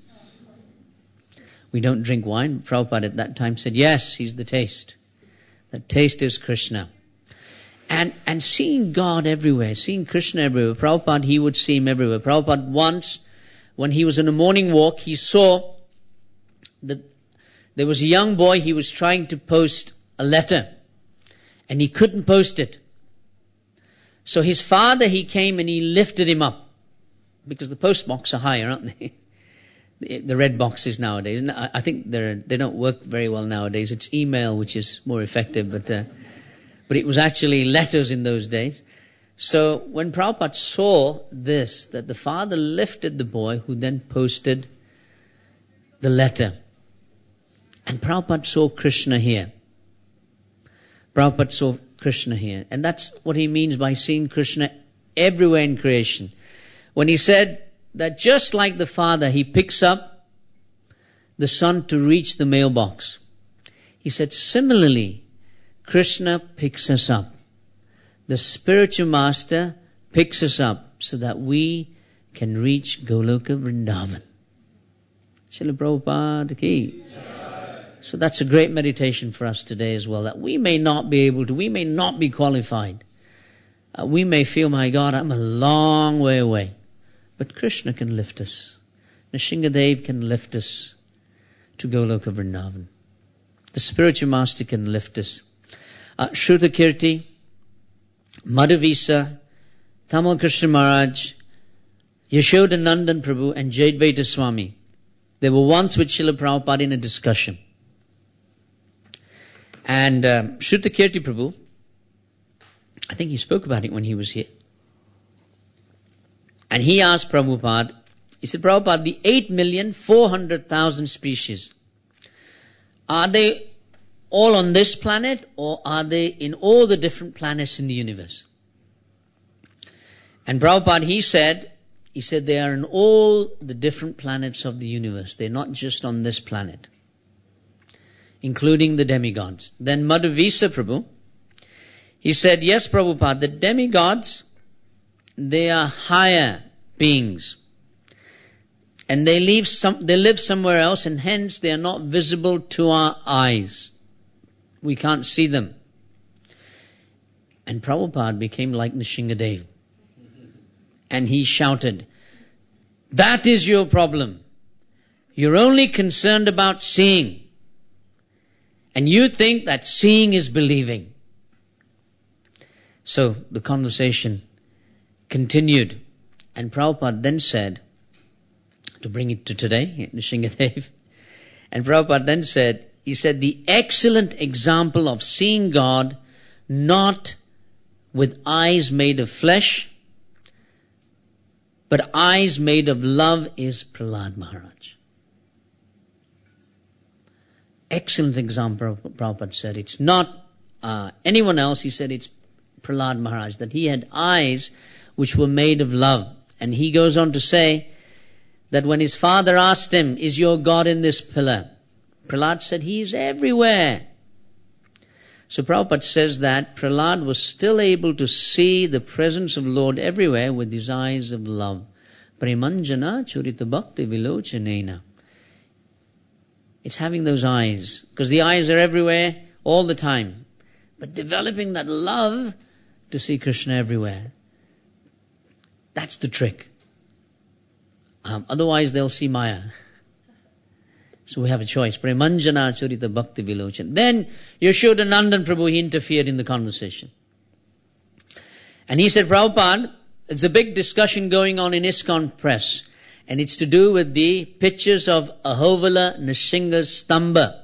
We don't drink wine. Prabhupada at that time said, yes, he's the taste. The taste is Krishna. And seeing God everywhere, seeing Krishna everywhere. Prabhupada, he would see him everywhere. Prabhupada once, when he was on a morning walk, he saw that there was a young boy, he was trying to post a letter. And he couldn't post it. So his father, he came and he lifted him up. Because the post box are higher, aren't they? The red boxes nowadays. I think they don't work very well nowadays. It's email which is more effective, but it was actually letters in those days. So when Prabhupada saw this, that the father lifted the boy who then posted the letter. And Prabhupada saw Krishna here. Prabhupada saw Krishna here. And that's what he means by seeing Krishna everywhere in creation. When he said that just like the father, he picks up the son to reach the mailbox. He said, similarly, Krishna picks us up. The spiritual master picks us up so that we can reach Goloka Vrindavan. Srila Prabhupada ki. So that's a great meditation for us today as well, that we may not be able to, we may not be qualified. We may feel, my God, I'm a long way away. But Krishna can lift us. Nrsingadev can lift us to Goloka Vrindavan. The spiritual master can lift us. Shrutakirti, Madhavisa, Tamal Krishna Maharaj, Yashoda Nandan Prabhu and Jadvaita Swami. They were once with Srila Prabhupada in a discussion. And Shrutakirti Prabhu, I think he spoke about it when he was here. And he asked Prabhupada, he said, Prabhupada, the 8,400,000 species, are they all on this planet or are they in all the different planets in the universe? And Prabhupada, he said they are in all the different planets of the universe. They're not just on this planet, including the demigods. Then Madhavisa Prabhu, he said, yes, Prabhupada, the demigods, they are higher beings. And they live somewhere else, and hence they are not visible to our eyes. We can't see them. And Prabhupada became like Nrsingadev. And he shouted, that is your problem. You're only concerned about seeing. And you think that seeing is believing. So the conversation continued. And Prabhupada then said, to bring it to today, Nrsingadev, and Prabhupada then said, he said, the excellent example of seeing God not with eyes made of flesh, but eyes made of love is Prahlad Maharaj. Excellent example, Prabhupada said. It's not anyone else. He said it's Prahlad Maharaj, that he had eyes which were made of love. And he goes on to say that when his father asked him, is your God in this pillar? Prahlad said, he is everywhere. So Prabhupada says that Prahlad was still able to see the presence of Lord everywhere with his eyes of love. Premanjana churita bhakti vilochanena. It's having those eyes, because the eyes are everywhere all the time. But developing that love to see Krishna everywhere. That's the trick. Otherwise they'll see Maya. So we have a choice. Premanjana churita bhakti vilochan. Then Yashoda Nandan Prabhu, he interfered in the conversation. And he said, Prabhupada, it's a big discussion going on in ISKCON Press. And it's to do with the pictures of Ahovala Nrsinga Stamba.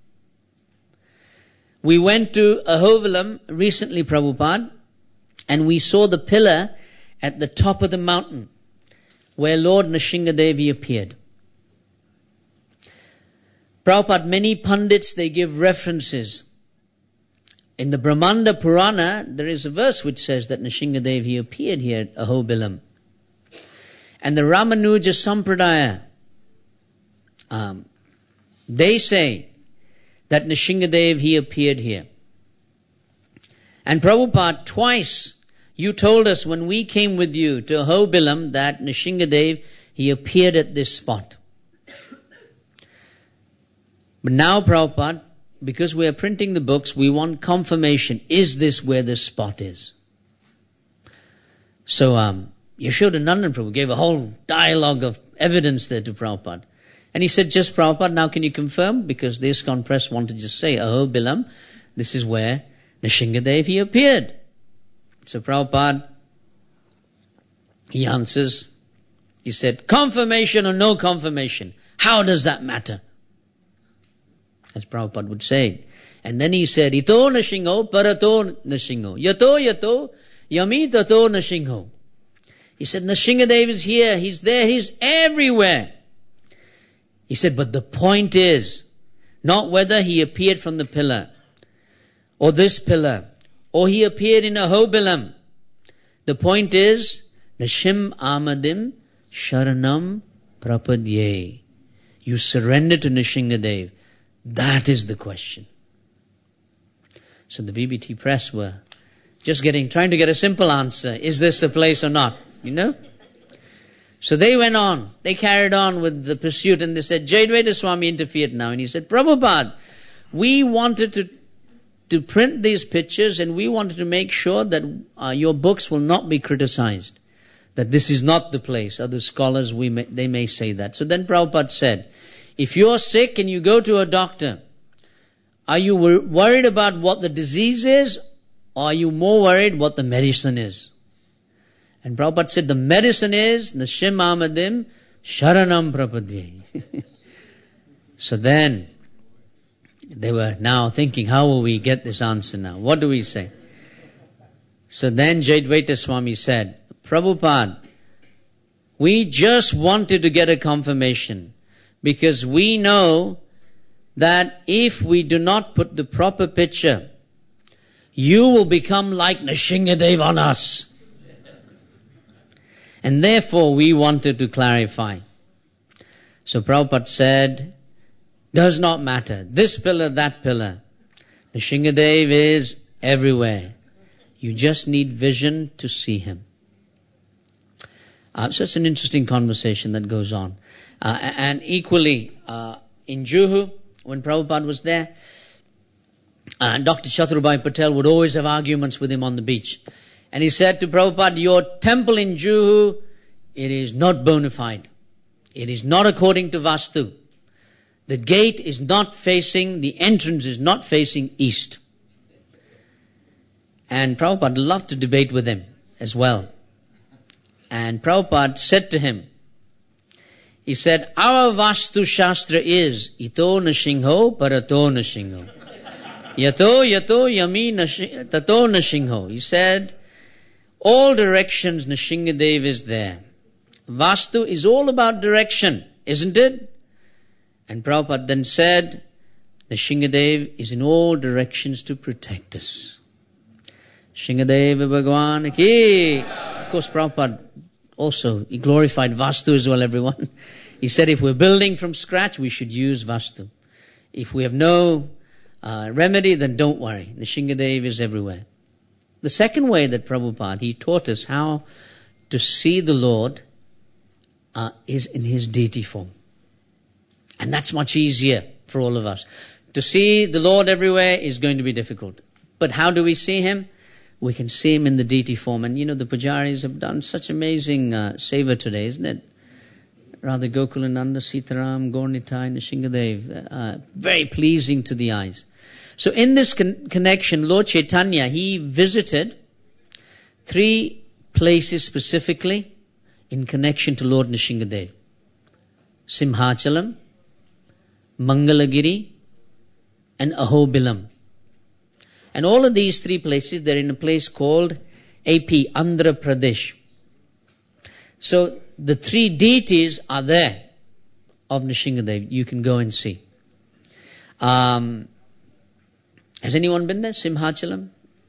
We went to Ahovalam recently, Prabhupada, and we saw the pillar at the top of the mountain where Lord Nrsingadevi appeared. Prabhupada, many pundits, they give references In the Brahmanda Purana, there is a verse which says that Nrsingadev, he appeared here at Ahobilam. And the Ramanuja Sampradaya, they say that Nrsingadev, he appeared here. And Prabhupada, twice you told us when we came with you to Ahobilam that Nrsingadev, he appeared at this spot. But now, Prabhupada, because we are printing the books, we want confirmation. Is this where this spot is? So, Yashodanandan Prabhu gave a whole dialogue of evidence there to Prabhupada. And he said, just Prabhupada, now can you confirm? Because the ISKCON press wanted to just say, Ahobilam, this is where Nrsingadev, he appeared. So Prabhupada, he answers, he said, confirmation or no confirmation, how does that matter? As Prabhupada would say. And then he said, Ito Nrsingo, Parato Nrsingo, Yato, Yami Tato Nrsingo. He said, Nrsingadev is here, he's there, he's everywhere. He said, but the point is, not whether he appeared from the pillar, or this pillar, or he appeared in Ahobilam. The point is, Nrsim Amadim Sharanam Prapadye. You surrender to Nrsingadev. That is the question. So the BBT press were just trying to get a simple answer. Is this the place or not? You know? So they went on. They carried on with the pursuit and they said, Jayadvaita Swami interfered now. And he said, Prabhupada, we wanted to print these pictures and we wanted to make sure that your books will not be criticized. That this is not the place. Other scholars, they may say that. So then Prabhupada said, if you're sick and you go to a doctor, are you worried about what the disease is, or are you more worried what the medicine is? And Prabhupada said, the medicine is Nrsim Amadim Sharanam Prapadye. So then, they were now thinking, how will we get this answer now? What do we say? So then Jayadvaita Swami said, Prabhupada, we just wanted to get a confirmation. Because we know that if we do not put the proper picture, you will become like Nrsingadev on us. And therefore we wanted to clarify. So Prabhupada said, does not matter. This pillar, that pillar. Nrsingadev is everywhere. You just need vision to see him. So it's an interesting conversation that goes on. And equally, in Juhu, when Prabhupada was there, Dr. Chaturabhai Patel would always have arguments with him on the beach. And he said to Prabhupada, your temple in Juhu, it is not bona fide. It is not according to Vastu. The gate is not facing, the entrance is not facing east. And Prabhupada loved to debate with him as well. And Prabhupada said to him, he said, our Vastu Shastra is Ito Nrsingo Parato Nrsingo. Yato Yami Tato Nrsingo. He said, all directions Nrsingadev is there. Vastu is all about direction, isn't it? And Prabhupada then said, Nrsingadev is in all directions to protect us. Nrsingadev Bhagwan ki. Of course, Prabhupada also, he glorified Vastu as well, everyone. He said if we're building from scratch, we should use Vastu. If we have no remedy, then don't worry. Nrsingadev is everywhere. The second way that Prabhupada, he taught us how to see the Lord is in his deity form. And that's much easier for all of us. To see the Lord everywhere is going to be difficult. But how do we see him? We can see him in the deity form. And the pujaris have done such amazing seva today, isn't it? Radha Gokulananda, Sitaram, Gaurnitai, Nrsingadev. Very pleasing to the eyes. So in this connection, Lord Chaitanya, he visited 3 places specifically in connection to Lord Nrsingadev. Simhachalam, Mangalagiri, and Ahobilam. And all of these 3 places, they're in a place called AP, Andhra Pradesh. So the 3 deities are there of Nrsingadev. You can go and see. Has anyone been there? Simhachalam?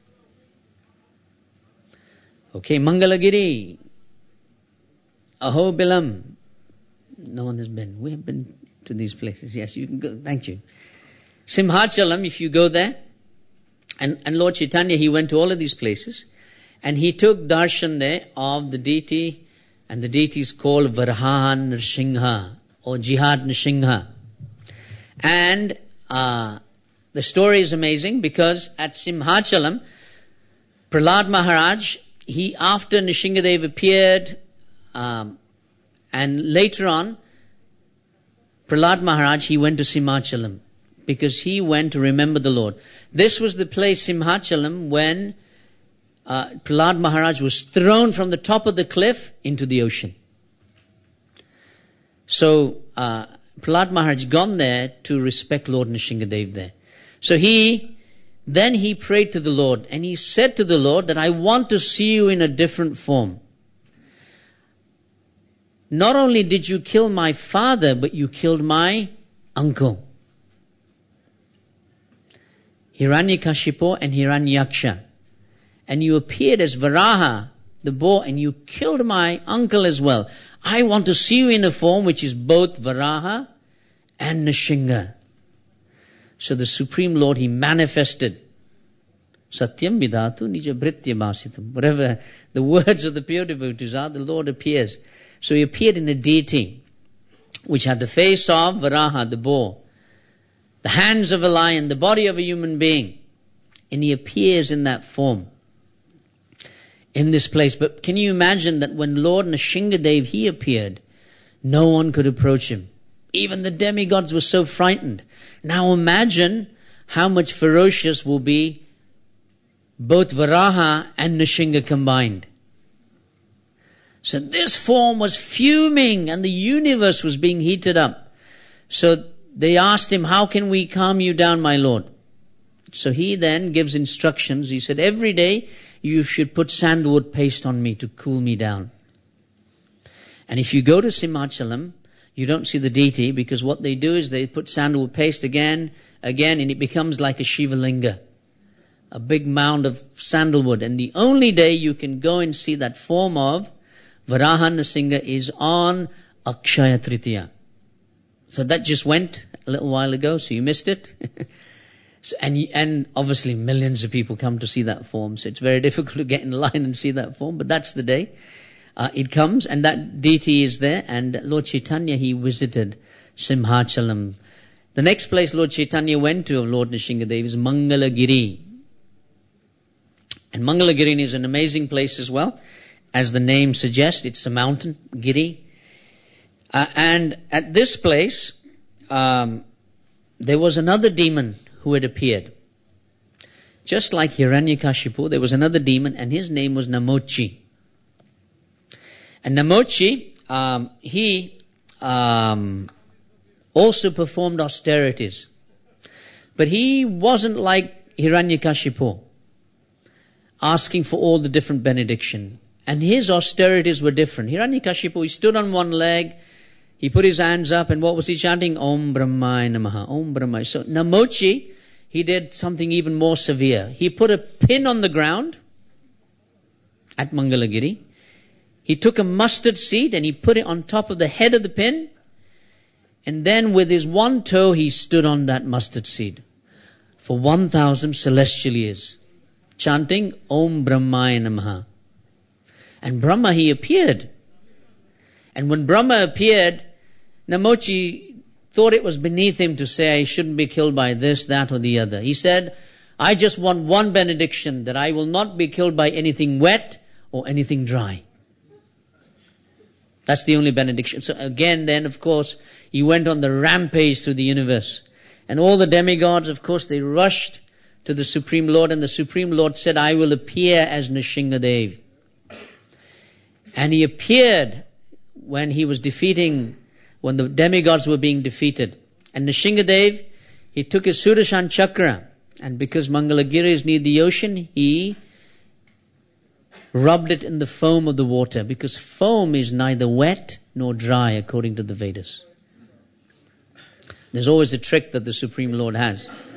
Okay, Mangalagiri, Ahobilam. No one has been. We have been to these places. Yes, you can go. Thank you. Simhachalam, if you go there, and Lord Chaitanya, he went to all of these places, and he took darshan there of the deity, and the deity is called Varaha Nrsimha, or Jihad Nrsimha. And the story is amazing, because at Simhachalam, Prahlad Maharaj, after Nrsimhadev appeared, and later on, Prahlad Maharaj, he went to Simhachalam, because he went to remember the Lord. This was the place, Simhachalam, when Prahlad Maharaj was thrown from the top of the cliff into the ocean. So, Prahlad Maharaj gone there to respect Lord Nrsimhadev there. So then he prayed to the Lord, and he said to the Lord that I want to see you in a different form. Not only did you kill my father, but you killed my uncle, Hiranyakashipu and Hiranyaksha. And you appeared as Varaha, the boar, and you killed my uncle as well. I want to see you in a form which is both Varaha and Nrsimha. So the Supreme Lord, he manifested. Satyam vidhatu nija bhritya bhasitam. Whatever the words of the pure devotees are, the Lord appears. So he appeared in a deity which had the face of Varaha, the boar, the hands of a lion, the body of a human being. And he appears in that form in this place. But can you imagine that when Lord Nrsimhadev, he appeared, no one could approach him. Even the demigods were so frightened. Now imagine how much ferocious will be both Varaha and Nrsimha combined. So this form was fuming and the universe was being heated up. So they asked him, how can we calm you down, my Lord? So he then gives instructions. He said, every day you should put sandalwood paste on me to cool me down. And if you go to Simhachalam, you don't see the deity, because what they do is they put sandalwood paste again, and it becomes like a Shiva Linga, a big mound of sandalwood. And the only day you can go and see that form of Varaha Nrsimha is on Akshaya Tritiya. So that just went a little while ago, so you missed it. And obviously millions of people come to see that form, so it's very difficult to get in line and see that form, but that's the day. It comes, and that deity is there, and Lord Chaitanya, he visited Simhachalam. The next place Lord Chaitanya went to of Lord Nrsimhadev is Mangalagiri. And Mangalagiri is an amazing place as well. As the name suggests, it's a mountain, Giri. And at this place, there was another demon who had appeared. Just like Hiranyakashipu, there was another demon, and his name was Namochi. And Namochi, he also performed austerities. But he wasn't like Hiranyakashipu, asking for all the different benediction. And his austerities were different. Hiranyakashipu, he stood on one leg, he put his hands up, and what was he chanting? Om Brahmaya Namaha, Om Brahmaya. So Namochi, he did something even more severe. He put a pin on the ground at Mangalagiri. He took a mustard seed and he put it on top of the head of the pin. And then with his one toe, he stood on that mustard seed for 1,000 celestial years, chanting Om Brahmaya Namaha. And Brahma, he appeared. And when Brahma appeared, Namochi thought it was beneath him to say, I shouldn't be killed by this, that, or the other. He said, I just want one benediction, that I will not be killed by anything wet or anything dry. That's the only benediction. So again, then, of course, he went on the rampage through the universe. And all the demigods, of course, they rushed to the Supreme Lord, and the Supreme Lord said, I will appear as Nrsimhadev. And he appeared when he was when the demigods were being defeated. And Nrsimhadev, he took his Sudarshan Chakra, and because Mangalagiri is near the ocean, he rubbed it in the foam of the water, because foam is neither wet nor dry according to the Vedas. There's always a trick that the Supreme Lord has.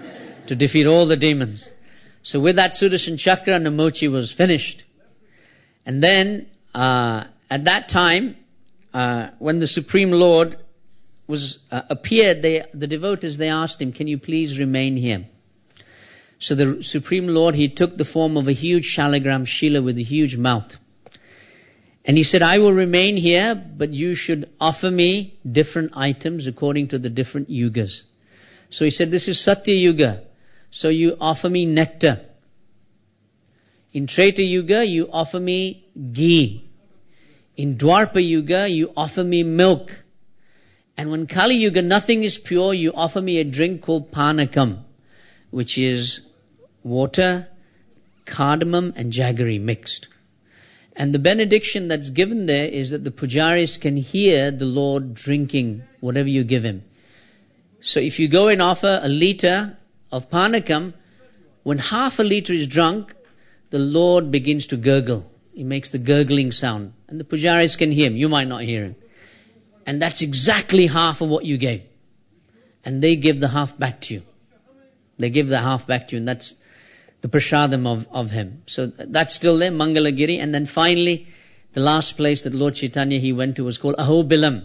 to defeat all the demons. So with that Sudarshan Chakra, Namochi was finished. And then, at that time, when the Supreme Lord appeared, the devotees, they asked him, can you please remain here? So the Supreme Lord, he took the form of a huge shalagram Shila with a huge mouth. And he said, I will remain here, but you should offer me different items according to the different yugas. So he said, this is Satya Yuga. So you offer me nectar. In Treta Yuga, you offer me ghee. In Dwarpa Yuga, you offer me milk. And when Kali Yuga, nothing is pure, you offer me a drink called Panakam, which is water, cardamom and jaggery mixed. And the benediction that's given there is that the pujaris can hear the Lord drinking whatever you give him. So if you go and offer a liter of Panakam, when half a liter is drunk, the Lord begins to gurgle. He makes the gurgling sound. And the pujaris can hear him. You might not hear him. And that's exactly half of what you gave. And they give the half back to you. They give the half back to you. And that's the prasadam of him. So that's still there, Mangalagiri. And then finally, the last place that Lord Chaitanya, he went to was called Ahobilam.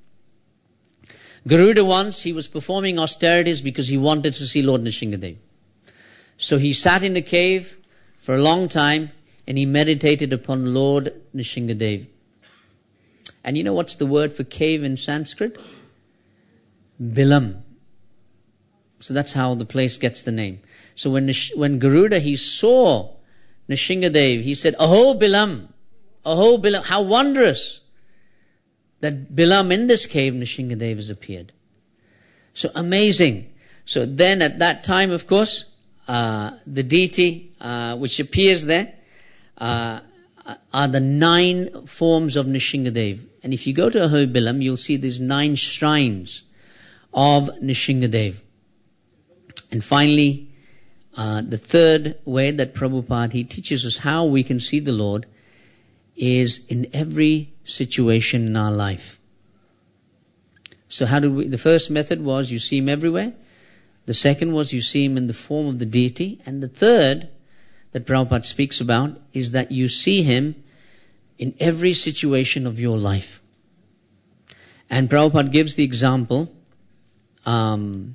Garuda once, he was performing austerities because he wanted to see Lord Nrsingadev. So he sat in the cave for a long time and he meditated upon Lord Nrsingadev. And you know what's the word for cave in Sanskrit? Bilam. So that's how the place gets the name. So when Garuda, he saw Nrsingadev, he said, Aho Bilam, Aho Bilam, how wondrous that Bilam in this cave, Nrsingadev has appeared. So amazing. So then at that time, of course, the deity which appears there are the 9 forms of Nrsingadev. And if you go to Ahobilam, you'll see these 9 shrines of Nrsingadev. And finally, the third way that Prabhupada, he teaches us how we can see the Lord is in every situation in our life. So the first method was you see him everywhere. The second was you see him in the form of the deity. And the third that Prabhupada speaks about is that you see him in every situation of your life. And Prabhupada gives the example of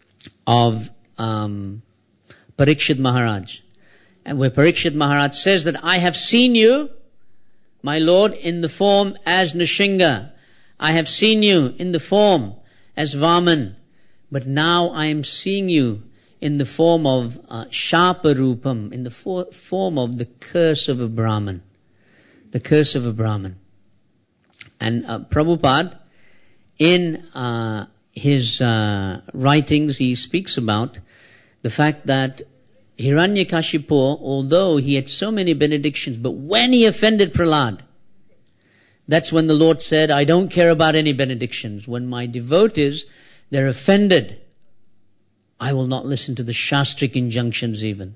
Parikshit Maharaj. And where Parikshit Maharaj says that I have seen you, my Lord, in the form as Nrsinga. I have seen you in the form as Vaman. But now I am seeing you in the form of Shaparupam, in the form of the curse of a Brahman. The curse of a Brahman. And Prabhupada, in his writings, he speaks about the fact that Hiranyakashipu, although he had so many benedictions, but when he offended Prahlad, that's when the Lord said, I don't care about any benedictions. When my devotees, they're offended, I will not listen to the Shastric injunctions even.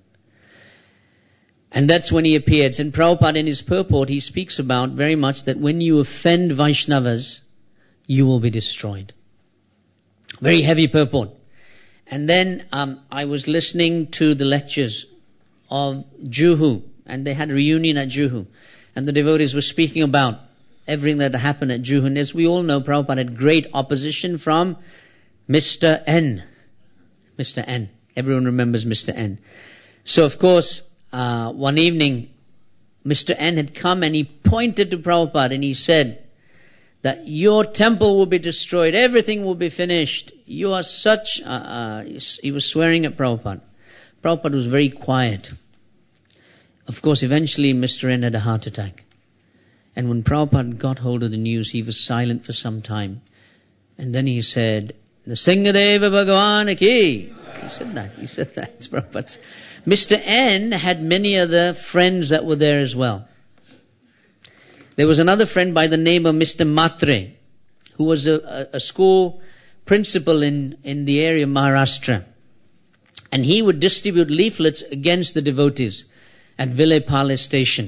And that's when he appeared. And Prabhupada in his purport, he speaks about very much that when you offend Vaishnavas, you will be destroyed. Very heavy purport. And then I was listening to the lectures of Juhu, and they had a reunion at Juhu. And the devotees were speaking about everything that happened at Juhu. And as we all know, Prabhupada had great opposition from Mr. N. Mr. N. Everyone remembers Mr. N. So of course, one evening, Mr. N had come and he pointed to Prabhupada and he said that your temple will be destroyed, everything will be finished. You are such... he was swearing at Prabhupada. Prabhupada was very quiet. Of course, eventually Mr. N had a heart attack. And when Prabhupada got hold of the news, he was silent for some time. And then he said, Nrsingadeva Bhagavan ki. He said that. It's Prabhupada. Mr. N had many other friends that were there as well. There was another friend by the name of Mr. Matre, who was a school principal in the area of Maharashtra. And he would distribute leaflets against the devotees at Vilepale station.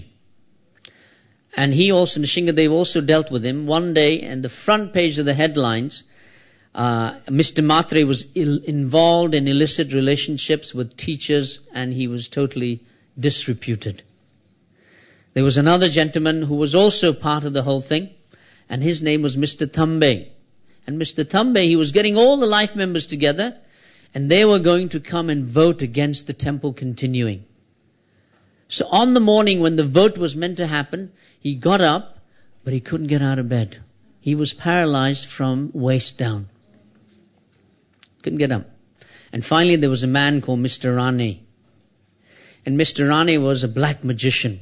And he also, Nrsingadev also dealt with him. One day, in the front page of the headlines, Mr. Matre was involved in illicit relationships with teachers, and he was totally disreputed. There was another gentleman who was also part of the whole thing, and his name was Mr. Thambe. And Mr. Thambe, he was getting all the life members together, and they were going to come and vote against the temple continuing. So on the morning when the vote was meant to happen, he got up, but he couldn't get out of bed. He was paralyzed from waist down. Couldn't get up. And finally there was a man called Mr. Rane. And Mr. Rane was a black magician.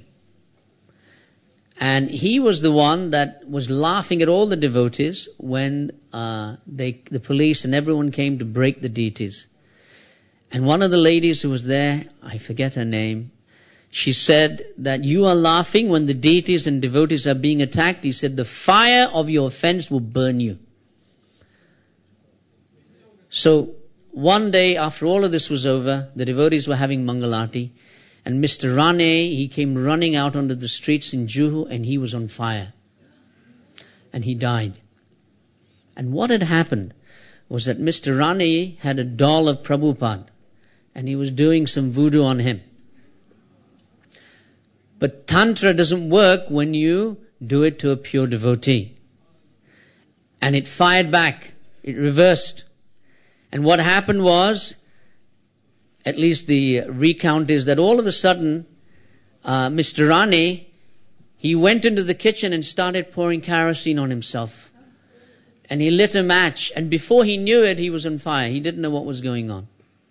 And he was the one that was laughing at all the devotees when the police and everyone came to break the deities. And one of the ladies who was there, I forget her name, she said that you are laughing when the deities and devotees are being attacked. He said, the fire of your offense will burn you. So one day after all of this was over, the devotees were having Mangalati, and Mr. Rane, he came running out onto the streets in Juhu, and he was on fire. And he died. And what had happened was that Mr. Rane had a doll of Prabhupada, and he was doing some voodoo on him. But Tantra doesn't work when you do it to a pure devotee. And it fired back. It reversed. And what happened was, at least the recount is that all of a sudden, Mr. Rane, he went into the kitchen and started pouring kerosene on himself. And he lit a match. And before he knew it, he was on fire. He didn't know what was going on.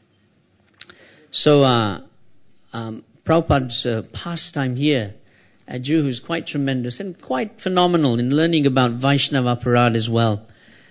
So, Prabhupada's pastime here at Juhu is quite tremendous and quite phenomenal in learning about Vaishnava Aparad as well.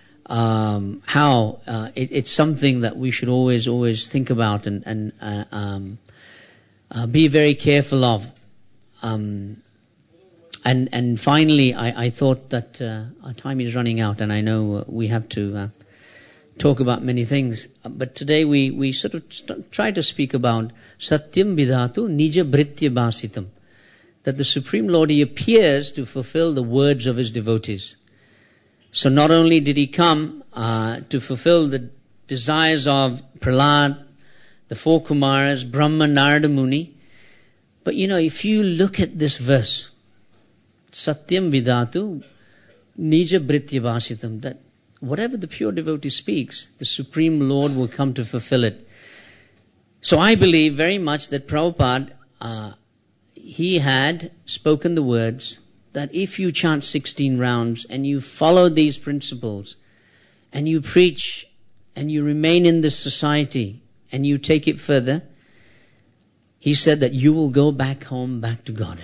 It's something that we should always think about and be very careful of. And finally, I thought that our time is running out, and I know we have to talk about many things. But today we sort of try to speak about Satyam Vidhatu Nija Bhritya Bhasitam, that the Supreme Lord, He appears to fulfill the words of His devotees. So not only did He come to fulfill the desires of Prahlad, the four Kumaras, Brahma, Narada Muni, but if you look at this verse, Satyam Vidhatu Nija Bhritya Bhasitam, that whatever the pure devotee speaks, the Supreme Lord will come to fulfill it. So I believe very much that Prabhupada, he had spoken the words that if you chant 16 rounds and you follow these principles and you preach and you remain in this society and you take it further, he said that you will go back home, back to Godhead.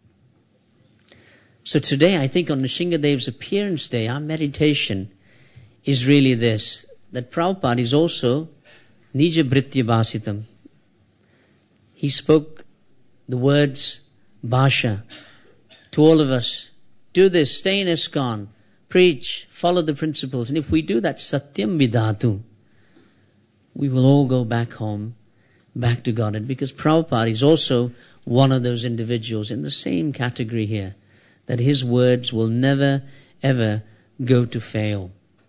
So today, I think on Nrsingadev's appearance day, our meditation is really this, that Prabhupada is also Nija Bhritya Bhasitam. He spoke the words Bhasha to all of us. Do this, stay in ISKCON, preach, follow the principles. And if we do that, Satyam Vidhatu, we will all go back home, back to Godhead. Because Prabhupada is also one of those individuals in the same category here, that his words will never, ever go to fail.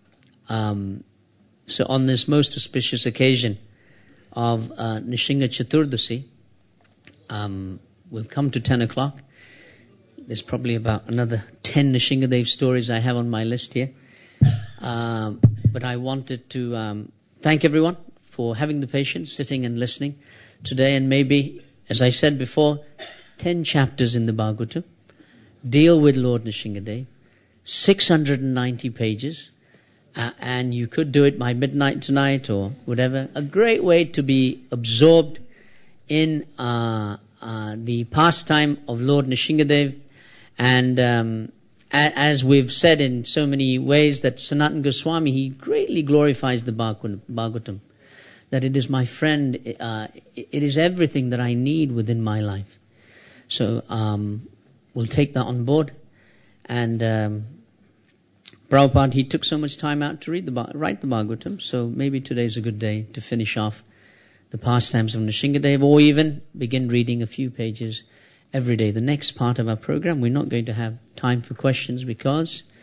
So on this most auspicious occasion of Nrsimha Chaturdasi, we'll come to 10 o'clock. There's probably about another 10 Nrsingadev stories I have on my list here. But I wanted to thank everyone for having the patience, sitting and listening today. And maybe, as I said before, 10 chapters in the Bhagavatam deal with Lord Nrsingadev, 690 pages. And you could do it by midnight tonight or whatever. A great way to be absorbed in the pastime of Lord Nrsingadev. And as we've said in so many ways, that Sanatana Goswami, he greatly glorifies the Bhagavatam. That it is my friend, it is everything that I need within my life. So we'll take that on board. And Prabhupada, he took so much time out to write the Bhagavatam, so maybe today's a good day to finish off the pastimes of Nrsingadev, or even begin reading a few pages every day. The next part of our program, we're not going to have time for questions because